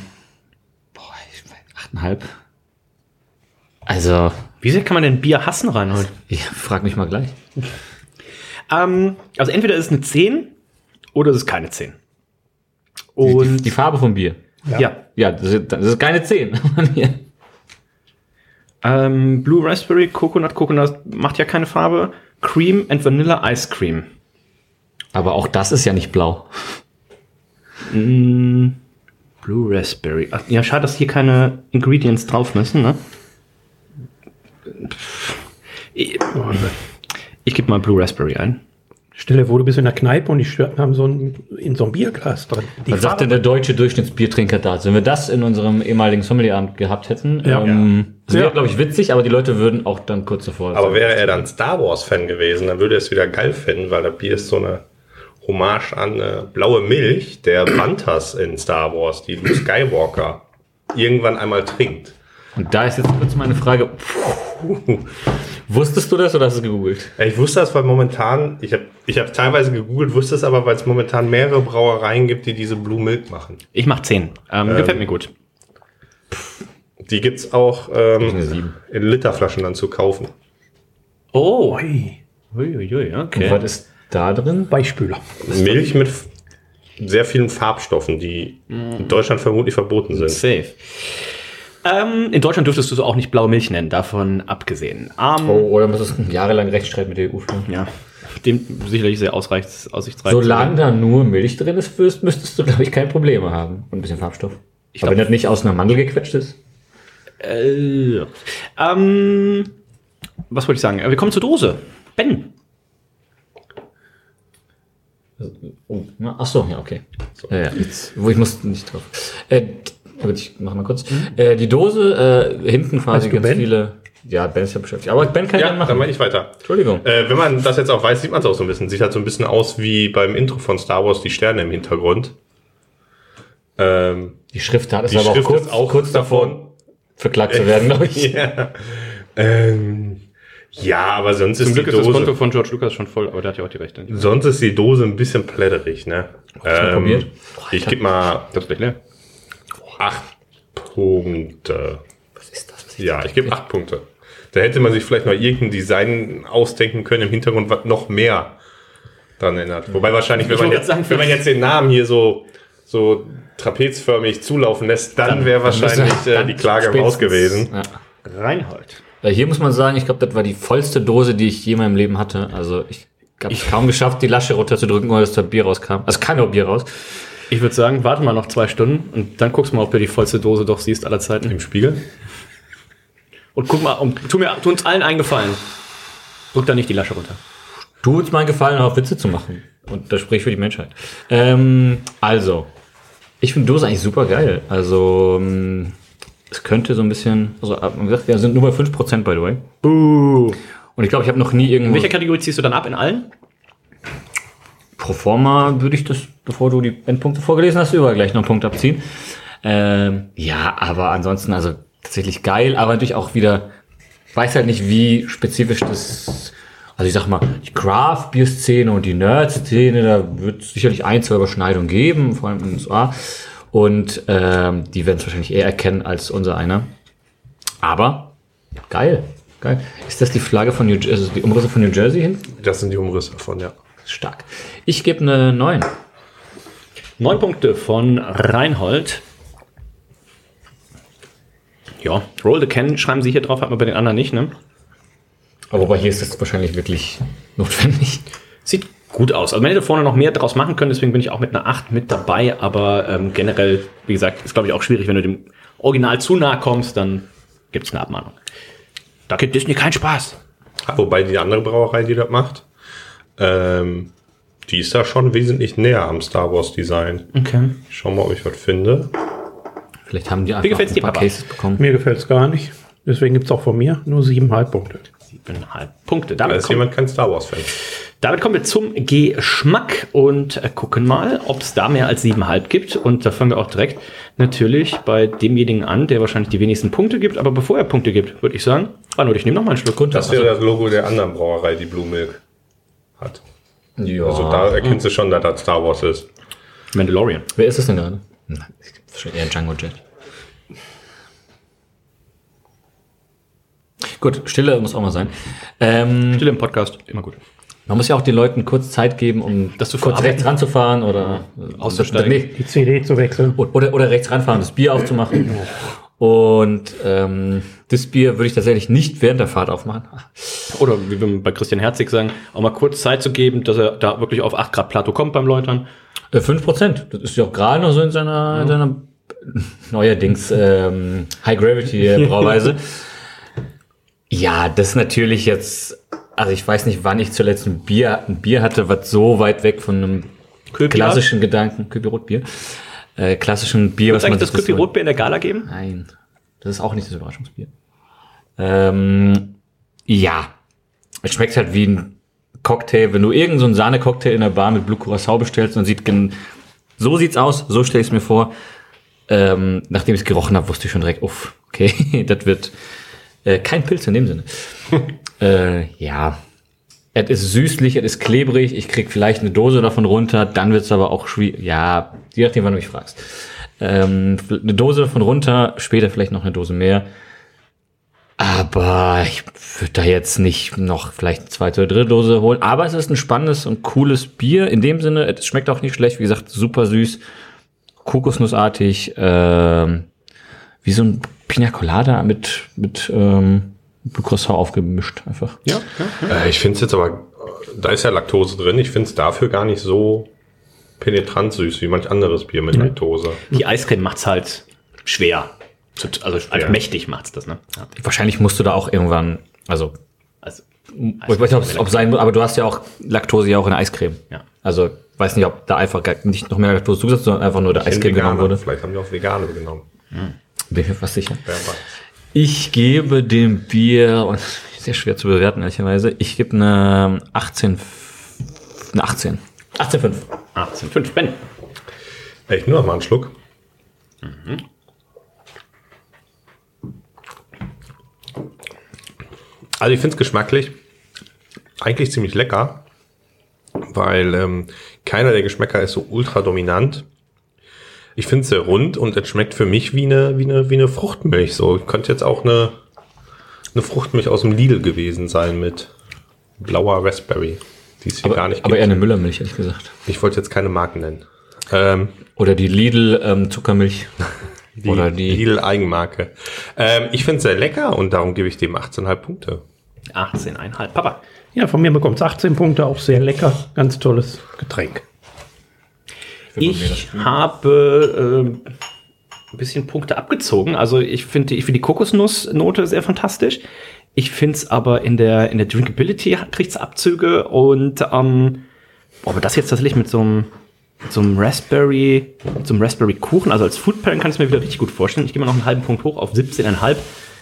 8,5. Also. Wie sehr kann man denn Bier hassen, Reinhold? Ich frag mich mal gleich. Also entweder ist es eine 10 oder es ist keine 10. Und die Farbe vom Bier. Ja, das ist keine 10. Blue Raspberry, Coconut macht ja keine Farbe. Cream and Vanilla Ice Cream. Aber auch das ist ja nicht blau. Blue Raspberry. Ach, ja, schade, dass hier keine Ingredients drauf müssen, ne? Ich gebe mal Blue Raspberry ein. Stell dir vor, du bist in der Kneipe und die haben so ein Bierglas drin. Was sagt denn der deutsche Durchschnittsbiertrinker dazu? Wenn wir das in unserem ehemaligen Sommelierabend gehabt hätten, das wäre, glaube ich, witzig, aber die Leute würden auch dann kurz davor... Aber wäre er dann Star Wars-Fan gewesen, dann würde er es wieder geil finden, weil das Bier ist so eine Hommage an blaue Milch der Banthas in Star Wars, die Luke Skywalker irgendwann einmal trinkt. Und da ist jetzt kurz meine Frage... Wusstest du das oder hast du es gegoogelt? Ich wusste das, weil momentan, ich hab teilweise gegoogelt, wusste es aber, weil es momentan mehrere Brauereien gibt, die diese Blue Milk machen. Ich mach 10. Gefällt mir gut. Die gibt's auch in Literflaschen dann zu kaufen. Oh. Uiuiui, okay. Und was ist da drin? Weichspüler. Milch mit sehr vielen Farbstoffen, die in Deutschland vermutlich verboten sind. Safe. In Deutschland dürftest du es auch nicht blaue Milch nennen, davon abgesehen. Oder muss es jahrelang Rechtsstreit mit der EU führen? Ja, dem sicherlich sehr aussichtsreich. Solange da nur Milch drin ist, müsstest du, glaube ich, keine Probleme haben. Und ein bisschen Farbstoff. Aber wenn das nicht aus einer Mandel gequetscht ist? Was wollte ich sagen? Wir kommen zur Dose. Ben. Oh, ach so, ja, okay. Jetzt, ich muss nicht drauf. Ich mach mal kurz. Die Dose, hinten quasi ganz viele... Ja, Ben ist ja beschäftigt. Aber Ben kann ja machen. Dann mache ich weiter. Entschuldigung. Wenn man das jetzt auch weiß, sieht man es auch so ein bisschen. Sieht halt so ein bisschen aus wie beim Intro von Star Wars, die Sterne im Hintergrund. Die Schrift hat es aber auch kurz davor verklagt zu werden, glaube ich. Ja, aber sonst Zum ist Glück die ist das Dose... Konto von George Lucas schon voll, aber der hat ja auch die Rechte. Sonst ist die Dose ein bisschen plätterig, ne? Probiert? Ich gebe mal Das ist gleich leer. 8 Punkte. Was ist das? Ja, ich gebe 8 Punkte. Da hätte man sich vielleicht noch irgendein Design ausdenken können im Hintergrund, was noch mehr dran erinnert. Wobei wahrscheinlich, wenn man jetzt den Namen hier so trapezförmig zulaufen lässt, dann wäre wahrscheinlich die Klage im Haus gewesen. Ja. Reinhold. Hier muss man sagen, ich glaube, das war die vollste Dose, die ich je in meinem Leben hatte. Also ich habe es kaum geschafft, die Lasche runterzudrücken, ohne dass da Bier rauskam. Also kam nur Bier raus. Ich würde sagen, warte mal noch 2 Stunden und dann guckst du mal, ob du die vollste Dose doch siehst aller Zeiten. Im Spiegel? Und guck mal, und tu uns allen einen Gefallen. Drück da nicht die Lasche runter. Tu uns mal einen Gefallen, auf Witze zu machen. Und das spricht für die Menschheit. Also, ich finde Dose eigentlich super geil. Also, es könnte so ein bisschen, wie gesagt, wir sind nur bei 5%, by the way. Und ich glaube, ich habe noch nie irgendwo... In welcher Kategorie ziehst du dann ab? In allen? Pro forma würde ich das, bevor du die Endpunkte vorgelesen hast, überall gleich noch einen Punkt abziehen. Ja, aber ansonsten, also tatsächlich geil, aber natürlich auch wieder, weiß halt nicht, wie spezifisch das, also ich sag mal, die Craft-Bier-Szene und die Nerd-Szene, da wird es sicherlich 1, 2 Überschneidungen geben, vor allem in den USA. Und die werden es wahrscheinlich eher erkennen als unser einer. Aber geil. Ist das die Flagge von New Jersey, also die Umrisse von New Jersey hin? Das sind die Umrisse davon, ja. Stark. Ich gebe eine 9. 9 Punkte von Reinhold. Ja, Roll the Can schreiben sie hier drauf, hat man bei den anderen nicht, ne? Aber bei hier ist das wahrscheinlich wirklich notwendig. Sieht gut aus. Also man hätte vorne noch mehr draus machen können, deswegen bin ich auch mit einer 8 mit dabei, aber generell, wie gesagt, ist glaube ich auch schwierig, wenn du dem Original zu nahe kommst, dann gibt es eine Abmahnung. Da gibt Disney keinen Spaß. Wobei die andere Brauerei, die das macht, die ist da schon wesentlich näher am Star Wars Design. Okay. Ich schau mal, ob ich was finde. Vielleicht haben die einfach gefällt's dir, ein paar Papa? Cases bekommen. Mir gefällt es gar nicht. Deswegen gibt es auch von mir nur 7,5 Punkte. 7,5 Punkte. Da ist jemand kein Star Wars Fan. Damit kommen wir zum Geschmack und gucken mal, ob es da mehr als 7,5 gibt. Und da fangen wir auch direkt natürlich bei demjenigen an, der wahrscheinlich die wenigsten Punkte gibt. Aber bevor er Punkte gibt, würde ich sagen, Arnold, ich nehme noch mal einen Schluck. Das wäre das Logo der anderen Brauerei, die Blue Milk hat. Ja. Also da erkennst du schon, dass das Star Wars ist. Mandalorian. Wer ist das denn gerade? Nein, das ist schon eher Django Jet. Gut, Stille muss auch mal sein. Stille im Podcast, immer gut. Man muss ja auch den Leuten kurz Zeit geben, um Das zu kurz verarbeiten. rechts ranzufahren oder Auszusteigen. Nee, Die CD zu wechseln. oder rechts ranfahren, das Bier aufzumachen. Und das Bier würde ich tatsächlich nicht während der Fahrt aufmachen. Oder wie wir bei Christian Herzig sagen, auch mal kurz Zeit zu geben, dass er da wirklich auf 8 Grad Plateau kommt beim Läutern. 5%. Das ist ja auch gerade noch so in seiner neuerdings High Gravity Brauweise. Ja, das natürlich jetzt, also ich weiß nicht, wann ich zuletzt ein Bier hatte, was so weit weg von einem klassischen Gedanken, Köpi-Rotbier, klassischen Bier, was man das Köpi-Rotbier in der Gala geben? Nein, das ist auch nicht das Überraschungsbier. Ja, es schmeckt halt wie ein Cocktail, wenn du irgend so einen Sahne-Cocktail in der Bar mit Blue Curacao bestellst und so sieht's aus, so stelle ich es mir vor. Nachdem ich es gerochen habe, wusste ich schon direkt, okay, das wird kein Pilz in dem Sinne. Ja, es ist süßlich, es ist klebrig, ich krieg vielleicht eine Dose davon runter, dann wird's aber auch schwierig. Ja, je nachdem, wann du mich fragst. Eine Dose davon runter, später vielleicht noch eine Dose mehr. Aber ich würde da jetzt nicht noch vielleicht eine zweite oder dritte Dose holen. Aber es ist ein spannendes und cooles Bier. In dem Sinne, es schmeckt auch nicht schlecht. Wie gesagt, super süß, kokosnussartig, wie so ein Pina Colada mit Blue Curacao aufgemischt einfach. Ja. Ich finde es jetzt aber, da ist ja Laktose drin. Ich finde es dafür gar nicht so penetrant süß wie manch anderes Bier mit Laktose. Die Eiscreme macht's halt schwer. Also mächtig macht's das, ne? Ja. Wahrscheinlich musst du da auch irgendwann, ich weiß nicht, ob sein, aber du hast ja auch Laktose ja auch in der Eiscreme. Ja. Also weiß nicht, ob da einfach nicht noch mehr Laktose zugesetzt, sondern einfach nur der Eiscreme genommen wurde. Vielleicht haben die auch Vegane genommen. Bin mir fast sicher. Ich gebe dem Bier, und sehr schwer zu bewerten, ehrlicherweise, ich gebe eine 18. 18,5. 18,5. Ben. Ich nur noch mal einen Schluck. Also ich finde es geschmacklich eigentlich ziemlich lecker, weil keiner der Geschmäcker ist so ultra dominant. Ich finde es sehr rund und es schmeckt für mich wie eine Fruchtmilch. So, könnte jetzt auch eine Fruchtmilch aus dem Lidl gewesen sein mit blauer Raspberry. Die es hier gar nicht gibt. Aber eher eine Müllermilch, ehrlich gesagt. Ich wollte jetzt keine Marken nennen. Oder die Lidl Zuckermilch. Oder die Lidl Eigenmarke. Ich finde es sehr lecker und darum gebe ich dem 18,5 Punkte. 18,5. Papa. Ja, von mir bekommt es 18 Punkte, auch sehr lecker. Ganz tolles Getränk. Ich habe ein bisschen Punkte abgezogen. Also ich finde die Kokosnussnote sehr fantastisch. Ich finde es aber in der Drinkability kriegt es Abzüge und aber das jetzt tatsächlich mit so einem Raspberry Kuchen, also als Food Pairing kann ich es mir wieder richtig gut vorstellen. Ich gehe mal noch einen halben Punkt hoch auf 17,5.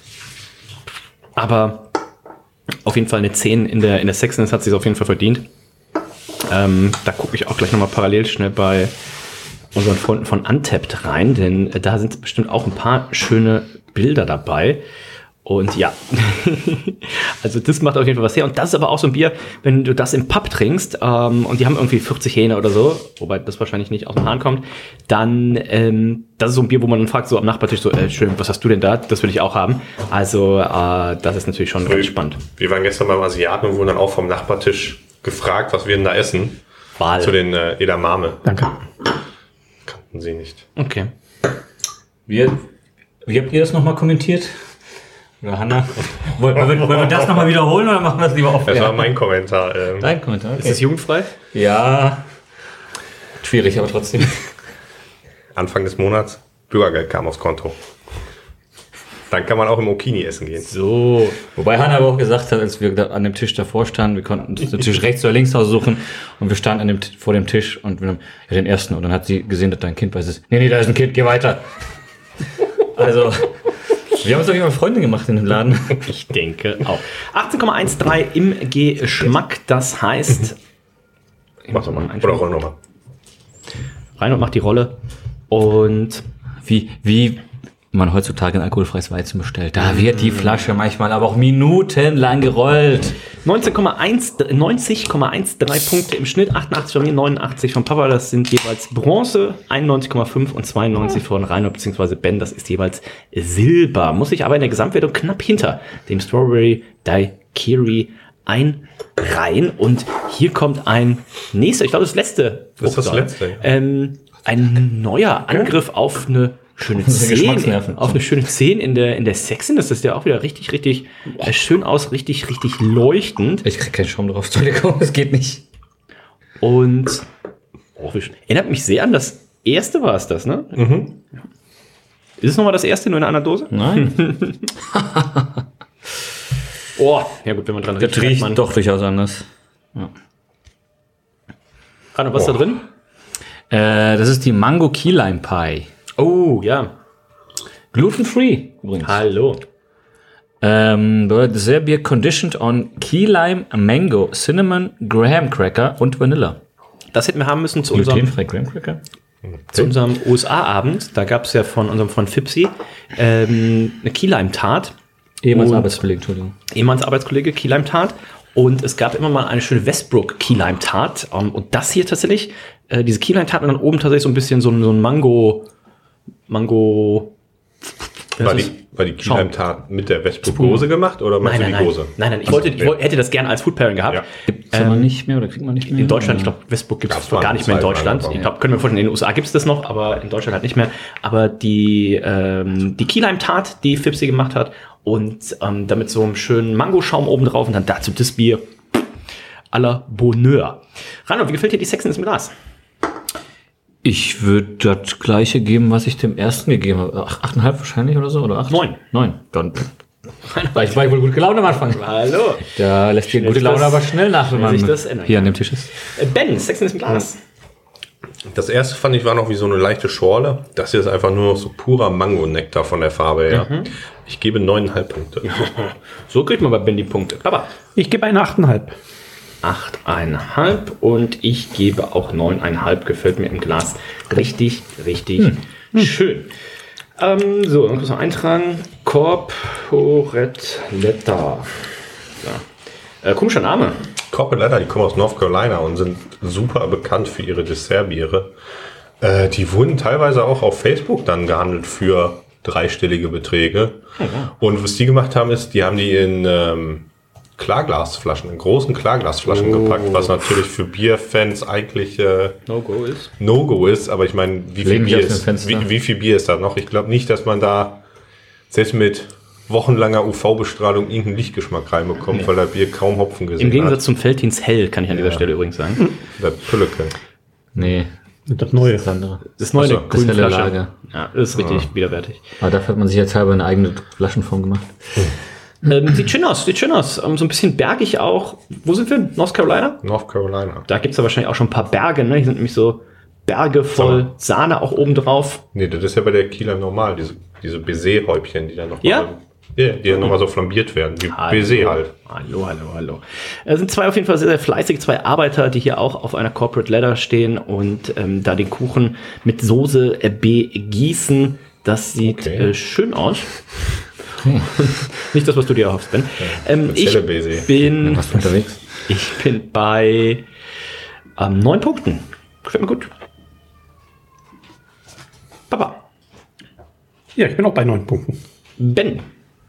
Aber auf jeden Fall eine 10 in der Sexiness hat sich auf jeden Fall verdient. Da gucke ich auch gleich nochmal parallel schnell bei unseren Freunden von Untapped rein, denn da sind bestimmt auch ein paar schöne Bilder dabei. Und ja, also das macht auf jeden Fall was her. Und das ist aber auch so ein Bier, wenn du das im Pub trinkst und die haben irgendwie 40 Hähne oder so, wobei das wahrscheinlich nicht aus dem Hahn kommt, dann das ist so ein Bier, wo man dann fragt, so am Nachbartisch so, Entschuldigung, was hast du denn da? Das will ich auch haben. Also das ist natürlich schon ganz spannend. Wir waren gestern beim Asiaten und wurden dann auch vom Nachbartisch gefragt, was wir denn da essen. Wahl. Zu den Edamame. Danke. Kannten sie nicht. Okay. Wie habt ihr das nochmal kommentiert? Oder Hanna? Wollen wir das nochmal wiederholen oder machen wir das lieber offen? Das war mein Kommentar. Dein Kommentar, okay. Ist das jugendfrei? Ja. Schwierig, aber trotzdem. Anfang des Monats, Bürgergeld kam aufs Konto. Dann kann man auch im Okini essen gehen. So. Wobei Hanna aber auch gesagt hat, als wir da an dem Tisch davor standen, wir konnten den Tisch rechts oder links aussuchen und wir standen vor dem Tisch und wir haben den ersten und dann hat sie gesehen, dass da ein Kind bei ist. Nee, da ist ein Kind, geh weiter. Also, wir haben uns doch immer Freunde gemacht in dem Laden. Ich denke auch. 18,13 im Geschmack, das heißt... Mach doch mal. Oder roll nochmal. Reinhold macht die Rolle und... Wie man heutzutage ein alkoholfreies Weizen bestellt. Da wird die Flasche manchmal aber auch minutenlang gerollt. 90,13 Punkte im Schnitt, 88 von mir, 89 von Papa. Das sind jeweils Bronze, 91,5 und 92 von Reinhold bzw. Ben. Das ist jeweils Silber. Muss ich aber in der Gesamtwertung knapp hinter dem Strawberry Daiquiri einreihen. Und hier kommt ein nächster, ich glaube das letzte. Das ist das letzte. Ein neuer Angriff auf eine schöne 10, auf eine schöne 10 in der Sexiness. Das ist ja auch wieder richtig, richtig schön aus, richtig leuchtend. Ich krieg keinen Schaum drauf, Entschuldigung, das geht nicht. Und erinnert mich sehr an das erste, war es das, ne? Mhm. Ist es nochmal das erste, nur in einer Dose? Nein. Oh, ja gut, wenn man dran Das riecht man doch durchaus anders. Ja. Rano, was ist da drin? Das ist die Mango Key Lime Pie. Oh, ja. Gluten-free übrigens. Hallo. Dessert Beer conditioned on Key Lime, Mango, Cinnamon, Graham Cracker und Vanilla. Das hätten wir haben müssen zu unserem Glutenfrei Graham Cracker? zu unserem USA-Abend. Da gab es ja von unserem Freund Fipsi eine Key Lime Tart. Ehemals Und- Arbeitskollege, Entschuldigung. Ehemals Arbeitskollege Key Lime Tart. Und es gab immer mal eine schöne Westbrook Key Lime Tart. Und das hier tatsächlich, diese Key Lime Tart und dann oben tatsächlich so ein bisschen so ein Mango. War die Key Lime Tart mit der Westbrook-Gose gemacht oder meinst du die Gose? Nein, ich hätte das gerne als Food Pairing gehabt. Ja. Gibt's aber nicht mehr oder kriegt man nicht mehr? In Deutschland, ich glaube, Westbrook gibt es Gab's mal gar nicht mehr in zwei Deutschland. Mal, Ich glaube, können wir vorstellen, in den USA gibt es das noch, aber in Deutschland halt nicht mehr. Aber die Key Lime Tart, die Fipsi gemacht hat und damit so einem schönen Mangoschaum oben drauf und dann dazu das Bier à la Bonheur. Rano, wie gefällt dir die Sex in das Glas? Ich würde das gleiche geben, was ich dem ersten gegeben habe. 8,5 wahrscheinlich oder so? Oder 8? 9. 9. Dann war ich wohl gut gelaunt am Anfang. Hallo. Da lässt die Schnell gute sich Laune das- aber schnell nach, wenn schnell man sich das ändern hier kann. an dem Tisch ist. Ben, Sex in das Glas. Das erste fand ich war noch wie so eine leichte Schorle. Das hier ist einfach nur noch so purer Mango-Nektar von der Farbe her. Ich gebe 9,5 Punkte. So kriegt man bei Ben die Punkte. Papa. Ich gebe eine 8,5. 8,5 und ich gebe auch 9,5. Gefällt mir im Glas richtig, richtig schön. So, dann muss man eintragen. Corporate-Letter. So. Komischer Name. Corporate Letter, die kommen aus North Carolina und sind super bekannt für ihre Dessertbiere. Die wurden teilweise auch auf Facebook dann gehandelt für dreistellige Beträge. Und was die gemacht haben, ist, die haben die in Klarglasflaschen, in großen Klarglasflaschen gepackt, was natürlich für Bierfans eigentlich No-Go ist. No-Go ist. Aber ich meine, wie viel Legen die Bier aus dem ist, Fenster. wie viel Bier ist da noch? Ich glaube nicht, dass man da selbst mit wochenlanger UV-Bestrahlung irgendeinen Lichtgeschmack reinbekommt, weil das Bier kaum Hopfen gesehen Im Gegensatz hat. zum Veltins Hell, kann ich an dieser Stelle übrigens sagen. Das Pülleke. Nee, Das Neue. das andere. Das neue Ach so, das grüne helle Flasche. Lager. Ja, das ist richtig widerwärtig. Aber dafür hat man sich jetzt halber eine eigene Flaschenform gemacht. Sieht schön aus. So ein bisschen bergig auch. Wo sind wir? North Carolina? North Carolina. Da gibt es ja wahrscheinlich auch schon ein paar Berge. Ne? Hier sind nämlich so Berge voll Sahne auch oben drauf. Nee, das ist ja bei der Kieler normal, diese Baiser-Häubchen, die dann noch Ja? mal, die dann nochmal so flambiert werden, wie Baiser halt. Hallo. Es sind zwei auf jeden Fall sehr, sehr fleißige, zwei Arbeiter, die hier auch auf einer Corporate Ladder stehen und da den Kuchen mit Soße begießen. Das sieht Okay. schön aus. Nicht das, was du dir erhoffst, Ben. Ich Spezielle Baiser. bin, Was unterwegs? ich bin bei 9 Punkten. Gefällt mir gut. Papa. Ja, ich bin auch bei 9 Punkten. Ben.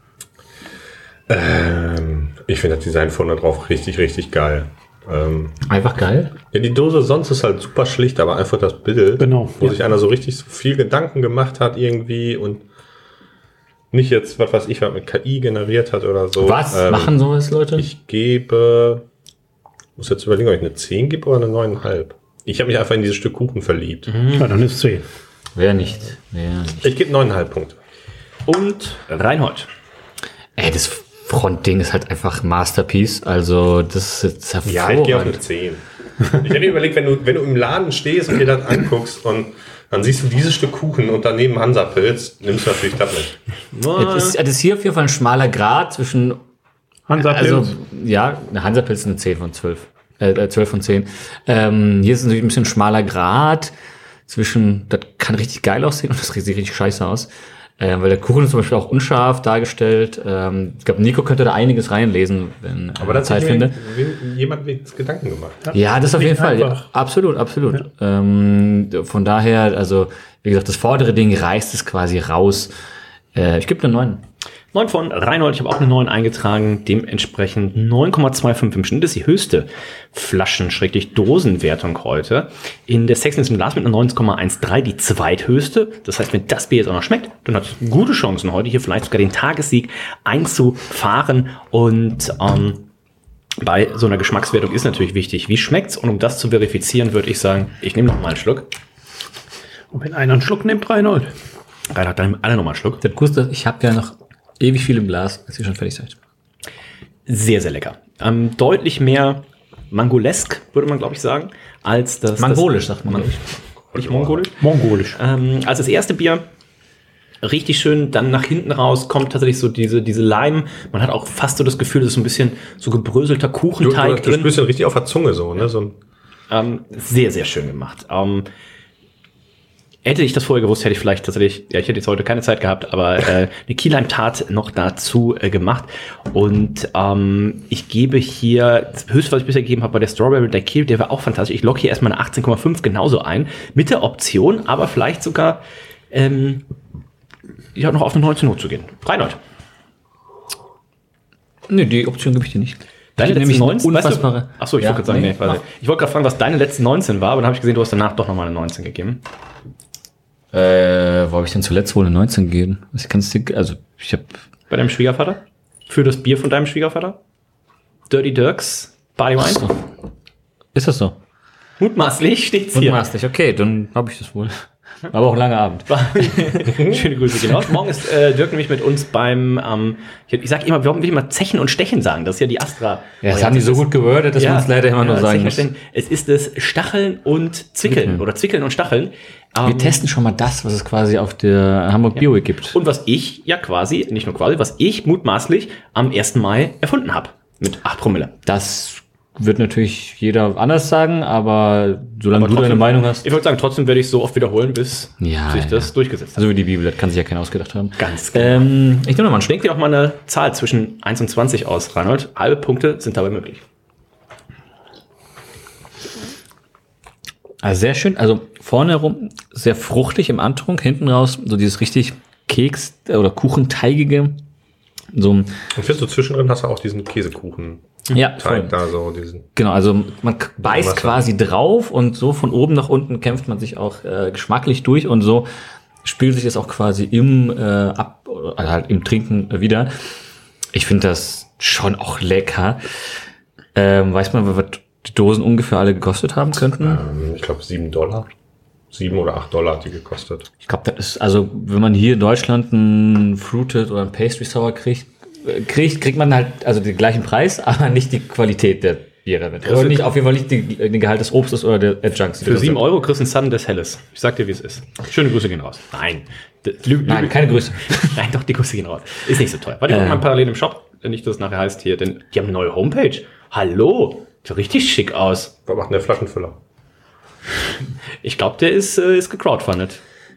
Ich finde das Design vorne drauf richtig, richtig geil. Einfach geil. Ja, die Dose sonst ist halt super schlicht, aber einfach das Bild, Genau, wo ja. sich einer so richtig so viel Gedanken gemacht hat irgendwie und nicht jetzt, was weiß ich, was mit KI generiert hat oder so. Was machen sowas, Leute? Ich gebe, muss jetzt überlegen, ob ich eine 10 gebe oder eine 9,5. Ich habe mich einfach in dieses Stück Kuchen verliebt. Ja, dann ist 10. Wer nicht? Wer nicht? Ich gebe 9,5 Punkte. Und Reinhold. Ey, das Frontding ist halt einfach Masterpiece. Also, das ist jetzt Ja, ich gehe auf eine hervorragend. 10. Ich hätte überlegt, wenn du im Laden stehst und dir das anguckst und dann siehst du dieses Stück Kuchen und daneben Hansapilz, nimmst du natürlich das mit. Das ist hier auf jeden Fall ein schmaler Grad zwischen, Hansapilz. also, ja, eine Hansapilz ist eine 10 von 12. 12 von 10. Hier ist natürlich ein bisschen schmaler Grad zwischen, das kann richtig geil aussehen und das sieht richtig scheiße aus. Weil der Kuchen ist zum Beispiel auch unscharf dargestellt. Ich glaube, Nico könnte da einiges reinlesen, wenn Aber er das Zeit hat finde. jemand jetzt Gedanken gemacht. Ja, das auf jeden Fall. Ja, einfach. absolut. Von daher, also, wie gesagt, das vordere Ding reißt es quasi raus. Ich gebe eine 9. 9 von Reinhold, ich habe auch eine 9 eingetragen, dementsprechend 9,25 im Schnitt ist die höchste Flaschen-Dosenwertung heute. In der Sex im Glas mit einer 19,13 die zweithöchste. Das heißt, wenn das Bier jetzt auch noch schmeckt, dann hat es gute Chancen, heute hier vielleicht sogar den Tagessieg einzufahren. Und bei so einer Geschmackswertung ist natürlich wichtig, wie schmeckt's? Und um das zu verifizieren, würde ich sagen, ich nehme noch mal einen Schluck. Und wenn einer einen Schluck nimmt, Reinhold. Reinhold, dann alle noch mal einen Schluck. Das Gute, ich habe ja noch ewig viel im Glas, als ihr schon fertig seid. Sehr, sehr lecker. Deutlich mehr mangolesk, würde man, glaube ich, sagen, als das... Mongolisch, sagt man. Nicht mongolisch? Mongolisch. Als das erste Bier richtig schön, dann nach hinten raus kommt tatsächlich so diese Lime. Man hat auch fast so das Gefühl, das ist so ein bisschen so gebröselter Kuchenteig Du spürst den richtig auf der Zunge so, ne? So sehr, sehr schön gemacht. Hätte ich das vorher gewusst, hätte ich vielleicht tatsächlich, ich hätte jetzt heute keine Zeit gehabt, aber eine Key-Lime-Tart noch dazu gemacht. Und ich gebe hier, das höchste, was ich bisher gegeben habe, war der Strawberry Daiquiri, der war auch fantastisch. Ich locke hier erstmal eine 18,5 genauso ein, mit der Option, aber vielleicht sogar noch auf eine 19 Uhr zu gehen. Reinhold. Nee, die Option gebe ich dir nicht. Deine letzten 19? Unfassbare. Achso, ich wollte gerade sagen, ich wollte gerade fragen, was deine letzten 19 war, aber dann habe ich gesehen, du hast danach doch nochmal eine 19 gegeben. Wo habe ich denn zuletzt wohl eine 19 gegeben? Ich habe bei deinem Schwiegervater? Für das Bier von deinem Schwiegervater? Dirty Dirks Barley Wine? So. Ist das so? Mutmaßlich steht's hier. Mutmaßlich, okay, dann habe ich das wohl. Aber auch lange Abend. Schöne Grüße, genau. Morgen ist Dirk nämlich mit uns beim, ich sag immer, warum will ich immer Zechen und Stechen sagen? Das ist ja die Astra. Ja, das haben die so gut gewordet, dass man es leider immer nur sagen muss. Es ist das Stacheln und Zwickeln oder Zwickeln und Stacheln. Wir testen schon mal das, was es quasi auf der Hamburg Bioweek gibt. Und was ich was ich mutmaßlich am 1. Mai erfunden habe. Mit 8 Promille. Das wird natürlich jeder anders sagen, aber solange du deine Meinung hast. Ich würde sagen, trotzdem werde ich es so oft wiederholen, bis sich das durchgesetzt hat. Also wie die Bibel, das kann sich ja keiner ausgedacht haben. Ganz genau. Ich nehme nochmal Denk dir auch mal eine Zahl zwischen 1 und 20 aus, Reinhold. Halbe Punkte sind dabei möglich. Also sehr schön, also vorne herum sehr fruchtig im Antrunk, hinten raus so dieses richtig Keks- oder Kuchenteigige. So. Und findest du zwischendrin hast du auch diesen Käsekuchen. Ja, Teig da so diesen. Genau, also man beißt quasi drauf und so von oben nach unten kämpft man sich auch geschmacklich durch und so spielt sich das auch quasi im Trinken wieder. Ich finde das schon auch lecker. Weiß man, was die Dosen ungefähr alle gekostet haben könnten? Ich glaube $7. 7 oder 8 Dollar hat die gekostet. Ich glaube, das ist, also wenn man hier in Deutschland einen Fruited oder einen Pastry Sour kriegt man halt also den gleichen Preis, aber nicht die Qualität der Biere. Also nicht, auf jeden Fall nicht den Gehalt des Obstes oder der Adjuncts. Für 7 Euro kriegst du einen Sun des Helles. Ich sag dir, wie es ist. Schöne Grüße gehen raus. Nein. Nein, keine Grüße. Nein, doch, die Grüße gehen raus. Ist nicht so teuer. Warte, ich mal parallel im Shop. Nicht, dass es nachher heißt hier, denn die haben eine neue Homepage. Hallo. Sieht richtig schick aus. Was macht denn der Flaschenfüller? Ich glaube, der ist gecrowdfundet.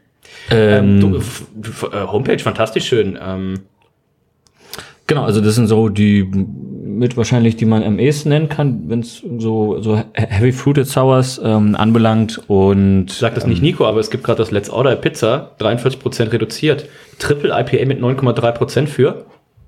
Homepage, fantastisch schön. Genau, also das sind so die mit wahrscheinlich, die man am ehesten nennen kann, wenn es so Heavy Fruited Sours anbelangt. Und sagt das nicht Nico, aber es gibt gerade das Let's Order Pizza, 43% reduziert. Triple IPA mit 9,3% für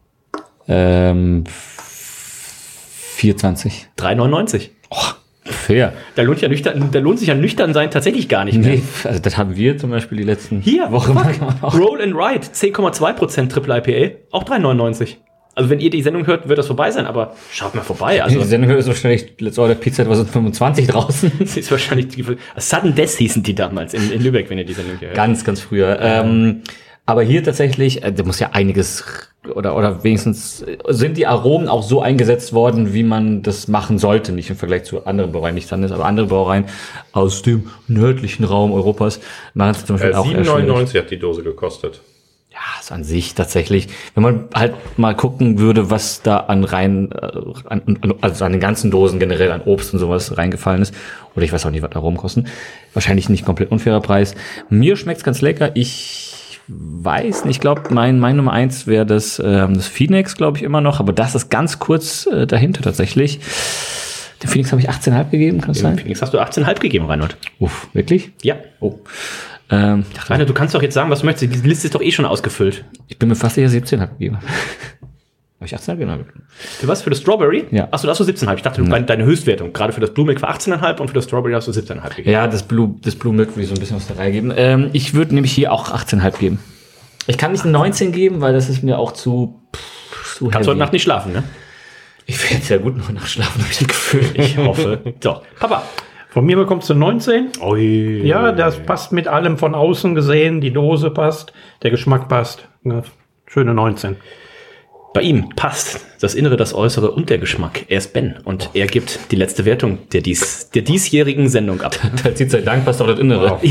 4,20. 3,99. Oh, fair. Da lohnt sich ja nüchtern sein tatsächlich gar nicht mehr. Nee, also das haben wir zum Beispiel die letzten Wochen gemacht. Roll and Ride, 10,2% Triple IPA, auch 3,99. Also wenn ihr die Sendung hört, wird das vorbei sein, aber schaut mal vorbei. Also die Sendung hört ist wahrscheinlich, Let's Order Pizza, was sind 25 draußen? Das ist wahrscheinlich Sudden Death hießen die damals in Lübeck, wenn ihr die Sendung hört. Ganz, ganz früher. Aber hier tatsächlich, da muss ja einiges oder wenigstens sind die Aromen auch so eingesetzt worden, wie man das machen sollte, nicht im Vergleich zu anderen Brauereien, nicht anders, aber andere Brauereien aus dem nördlichen Raum Europas machen es zum Beispiel auch 7,99 hat die Dose gekostet. Ja, ist an sich tatsächlich, wenn man halt mal gucken würde, was da an also an den ganzen Dosen generell an Obst und sowas reingefallen ist, oder ich weiß auch nicht, was Aromen kosten, wahrscheinlich nicht komplett unfairer Preis. Mir schmeckt's ganz lecker, ich weiß nicht, ich glaube, mein Nummer 1 wäre das Phoenix, glaube ich, immer noch, aber das ist ganz kurz dahinter tatsächlich. Den Phoenix habe ich 18,5 gegeben, kann das sein? Phoenix hast du 18,5 gegeben, Reinhold. Uff, wirklich? Ja. Oh. Reinhold, du kannst doch jetzt sagen, was du möchtest. Die Liste ist doch eh schon ausgefüllt. Ich bin mir fast sicher 17,5 gegeben. Habe ich 18,5 gegeben? Für was? Für das Strawberry? Ja. Achso, da hast du 17,5. Ich dachte, deine Höchstwertung. Gerade für das Blue Milk war 18,5 und für das Strawberry hast du 17,5 gegeben. Ja, das Blue Milk würde ich so ein bisschen aus der Reihe geben. Ich würde nämlich hier auch 18,5 geben. Ich kann nicht eine 19 geben, weil das ist mir auch zu Kannst du heute Nacht nicht schlafen, ne? Ich werde sehr gut noch Nacht schlafen, habe ich das Gefühl. Ich hoffe. Doch. Papa. Von mir bekommst du 19. Ui. Ja, das passt mit allem von außen gesehen. Die Dose passt, der Geschmack passt. Eine schöne 19. Bei ihm passt das Innere, das Äußere und der Geschmack. Er ist Ben und er gibt die letzte Wertung der diesjährigen Sendung ab. Da zieht sei Dank, passt auch das Innere. Wow.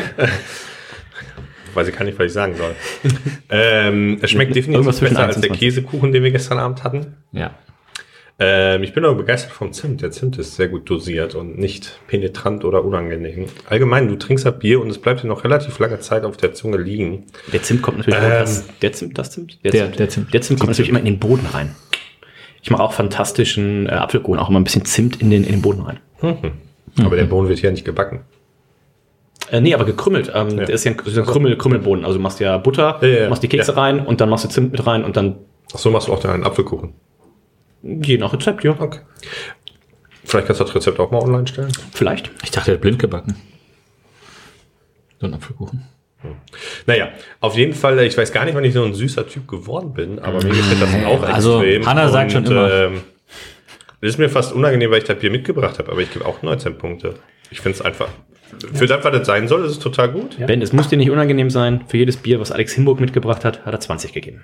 Weiß ich gar nicht, was ich sagen soll. Es schmeckt definitiv besser als der Käsekuchen, den wir gestern Abend hatten. Ja. Ich bin aber begeistert vom Zimt. Der Zimt ist sehr gut dosiert und nicht penetrant oder unangenehm. Allgemein, du trinkst das Bier und es bleibt dir noch relativ lange Zeit auf der Zunge liegen. Der Zimt kommt natürlich Der Zimt kommt natürlich immer in den Boden rein. Ich mache auch fantastischen Apfelkuchen, auch immer ein bisschen Zimt in den Boden rein. Aber der Boden wird hier nicht gebacken. Nee, aber gekrümmelt. Der ist ja ein Krümmelboden. Also du machst ja Butter, machst die Kekse rein und dann machst du Zimt mit rein und dann... Ach so, machst du auch dann einen Apfelkuchen? Je nach Rezept, ja. Okay. Vielleicht kannst du das Rezept auch mal online stellen? Vielleicht. Ich dachte, er hat blind gebacken. So ein Apfelkuchen. Naja, auf jeden Fall, ich weiß gar nicht, wann ich so ein süßer Typ geworden bin, aber mir gefällt das auch also, extrem. Hanna sagt schon immer. Das ist mir fast unangenehm, weil ich das Bier mitgebracht habe, aber ich gebe auch 19 Punkte. Ich finde es einfach... Für das, was das sein soll, ist es total gut. Ja. Ben, es muss dir nicht unangenehm sein. Für jedes Bier, was Alex Himburg mitgebracht hat, hat er 20 gegeben.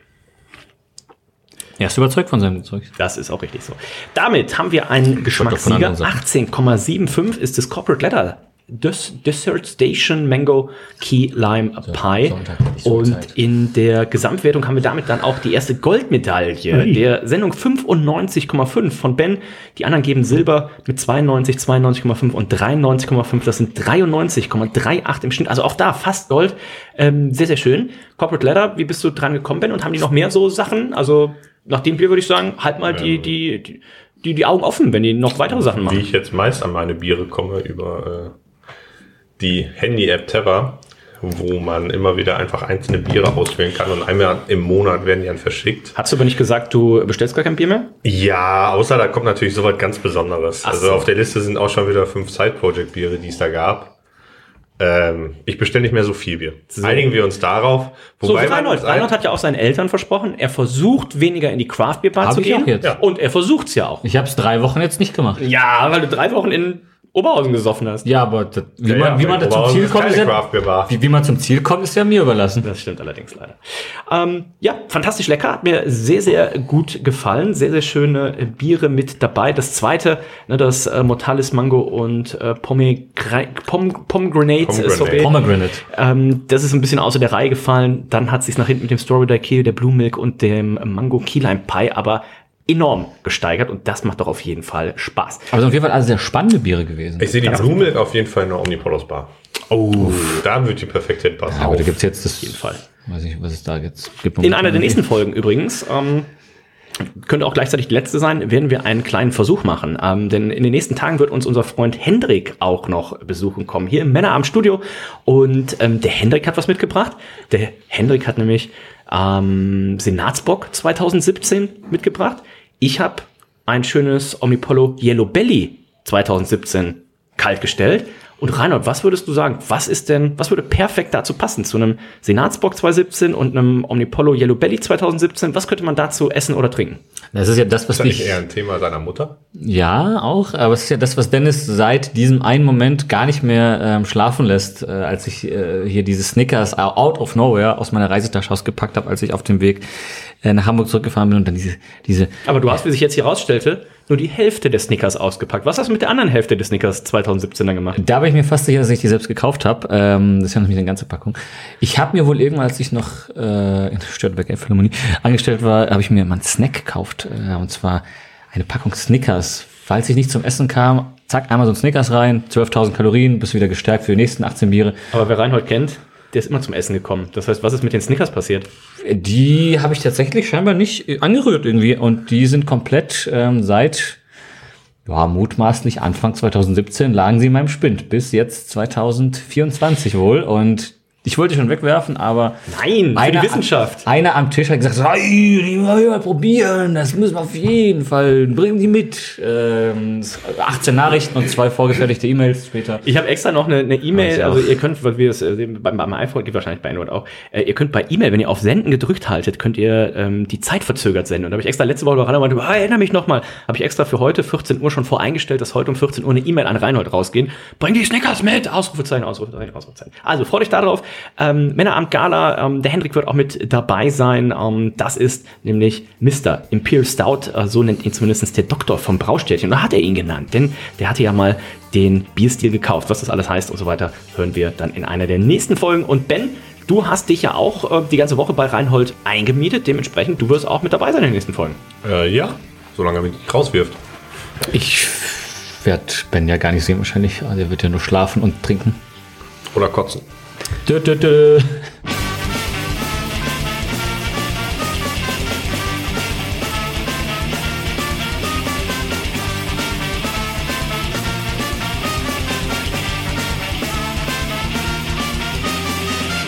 Er ist überzeugt von seinem Zeug. Das ist auch richtig so. Damit haben wir einen Geschmackssieger. 18,75 ist das Corporate Letter. Dessert Station Mango Key Lime Pie. Und in der Gesamtwertung haben wir damit dann auch die erste Goldmedaille der Sendung 95,5 von Ben. Die anderen geben Silber mit 92, 92,5 und 93,5. Das sind 93,38 im Schnitt. Also auch da fast Gold. Sehr, sehr schön. Corporate Letter, wie bist du dran gekommen, Ben? Und haben die noch mehr so Sachen? Also nach dem Bier würde ich sagen, halt mal die Augen offen, wenn die noch weitere Sachen machen. Wie ich jetzt meist an meine Biere komme, über die Handy-App Terra, wo man immer wieder einfach einzelne Biere auswählen kann und einmal im Monat werden die dann verschickt. Hast du aber nicht gesagt, du bestellst gar kein Bier mehr? Ja, außer da kommt natürlich sowas ganz Besonderes. Ach also so. auf der Liste sind auch schon wieder 5 Side-Project-Biere, die es da gab. Ich bestelle nicht mehr so viel Bier. So. Einigen wir uns darauf. Wobei Reinhold hat ja auch seinen Eltern versprochen, er versucht weniger in die Craft-Bier-Bar zu gehen. Jetzt. Und er versucht es ja auch. Ich habe es 3 Wochen jetzt nicht gemacht. Ja, weil du 3 Wochen in Oberhausen gesoffen hast. Ja, aber wie man da zum Ziel kommt, wie man zum Ziel kommt, ist ja mir überlassen. Das stimmt allerdings leider. Ja, fantastisch lecker. Hat mir sehr, sehr gut gefallen. Sehr, sehr schöne Biere mit dabei. Das zweite, das Mortalis Mango und Pomegranate. Pomegranate. Das ist ein bisschen außer der Reihe gefallen. Dann hat es sich nach hinten mit dem Strawberry Key, der Blue Milk und dem Mango Key Lime Pie aber enorm gesteigert und das macht doch auf jeden Fall Spaß. Aber sind auf jeden Fall alle sehr spannende Biere gewesen. Ich sehe die Blue Milk auf jeden Fall in der Omnipolos Bar. Oh, da wird die perfekt hinpassen. Ja, aber da gibt es jetzt das... Auf jeden Fall. Weiß nicht, was es da jetzt gibt. In einer der nächsten Folgen übrigens, könnte auch gleichzeitig die letzte sein, werden wir einen kleinen Versuch machen. Denn in den nächsten Tagen wird uns unser Freund Hendrik auch noch besuchen kommen, hier im Männerabend Studio. Und der Hendrik hat was mitgebracht. Der Hendrik hat nämlich Senatsbock 2017 mitgebracht. Ich habe ein schönes Omnipollo Yellow Belly 2017 kalt gestellt. Und Reinhold, was würdest du sagen? Was würde perfekt dazu passen? Zu einem Senatsbock 2017 und einem Omnipollo Yellow Belly 2017? Was könnte man dazu essen oder trinken? Das ist ja das, was ist das nicht eher ein Thema seiner Mutter? Ja, auch. Aber es ist ja das, was Dennis seit diesem einen Moment gar nicht mehr schlafen lässt, als ich hier diese Snickers out of nowhere aus meiner Reisetasche ausgepackt habe, als ich auf dem Weg nach Hamburg zurückgefahren bin und dann diese. Aber du hast, wie sich jetzt hier rausstellte, nur die Hälfte des Snickers ausgepackt. Was hast du mit der anderen Hälfte des Snickers 2017 dann gemacht? Da bin ich mir fast sicher, dass ich die selbst gekauft habe. Das ist ja noch nicht eine ganze Packung. Ich habe mir wohl irgendwann, als ich noch in der Störtebecker Philharmonie angestellt war, habe ich mir mal einen Snack gekauft. Und zwar eine Packung Snickers. Falls ich nicht zum Essen kam, zack, einmal so ein Snickers rein, 12.000 Kalorien, bist wieder gestärkt für die nächsten 18 Biere. Aber wer Reinhold kennt, der ist immer zum Essen gekommen. Das heißt, was ist mit den Snickers passiert? Die habe ich tatsächlich scheinbar nicht angerührt irgendwie. Und die sind komplett seit, mutmaßlich Anfang 2017 lagen sie in meinem Spind. Bis jetzt 2024 wohl. Und ich wollte schon wegwerfen, aber... Nein, für die Wissenschaft. Einer am Tisch hat gesagt, die mal probieren, das müssen wir auf jeden Fall, bringen die mit. 18 Nachrichten und 2 vorgefertigte E-Mails später. Ich habe extra noch eine E-Mail, also ihr könnt, weil wir das beim iPhone geht wahrscheinlich bei Android auch, ihr könnt bei E-Mail, wenn ihr auf Senden gedrückt haltet, könnt ihr die Zeit verzögert senden. Und da habe ich extra letzte Woche Reinhold meinte, erinnere mich nochmal, habe ich extra für heute 14 Uhr schon voreingestellt, dass heute um 14 Uhr eine E-Mail an Reinhold rausgehen. Bring die Snickers mit! Ausrufezeichen, Ausrufezeichen, Ausrufezeichen. Also freut euch darauf. Männerabend Gala, der Hendrik wird auch mit dabei sein. Das ist nämlich Mr. Imperial Stout, so nennt ihn zumindest der Doktor vom Braustädtchen. Da hat er ihn genannt, denn der hatte ja mal den Bierstil gekauft. Was das alles heißt und so weiter, hören wir dann in einer der nächsten Folgen. Und Ben, du hast dich ja auch die ganze Woche bei Reinhold eingemietet. Dementsprechend, du wirst auch mit dabei sein in den nächsten Folgen. Ja, solange er mich nicht rauswirft. Ich werde Ben ja gar nicht sehen wahrscheinlich. Der wird ja nur schlafen und trinken. Oder kotzen. Dö, dö, dö.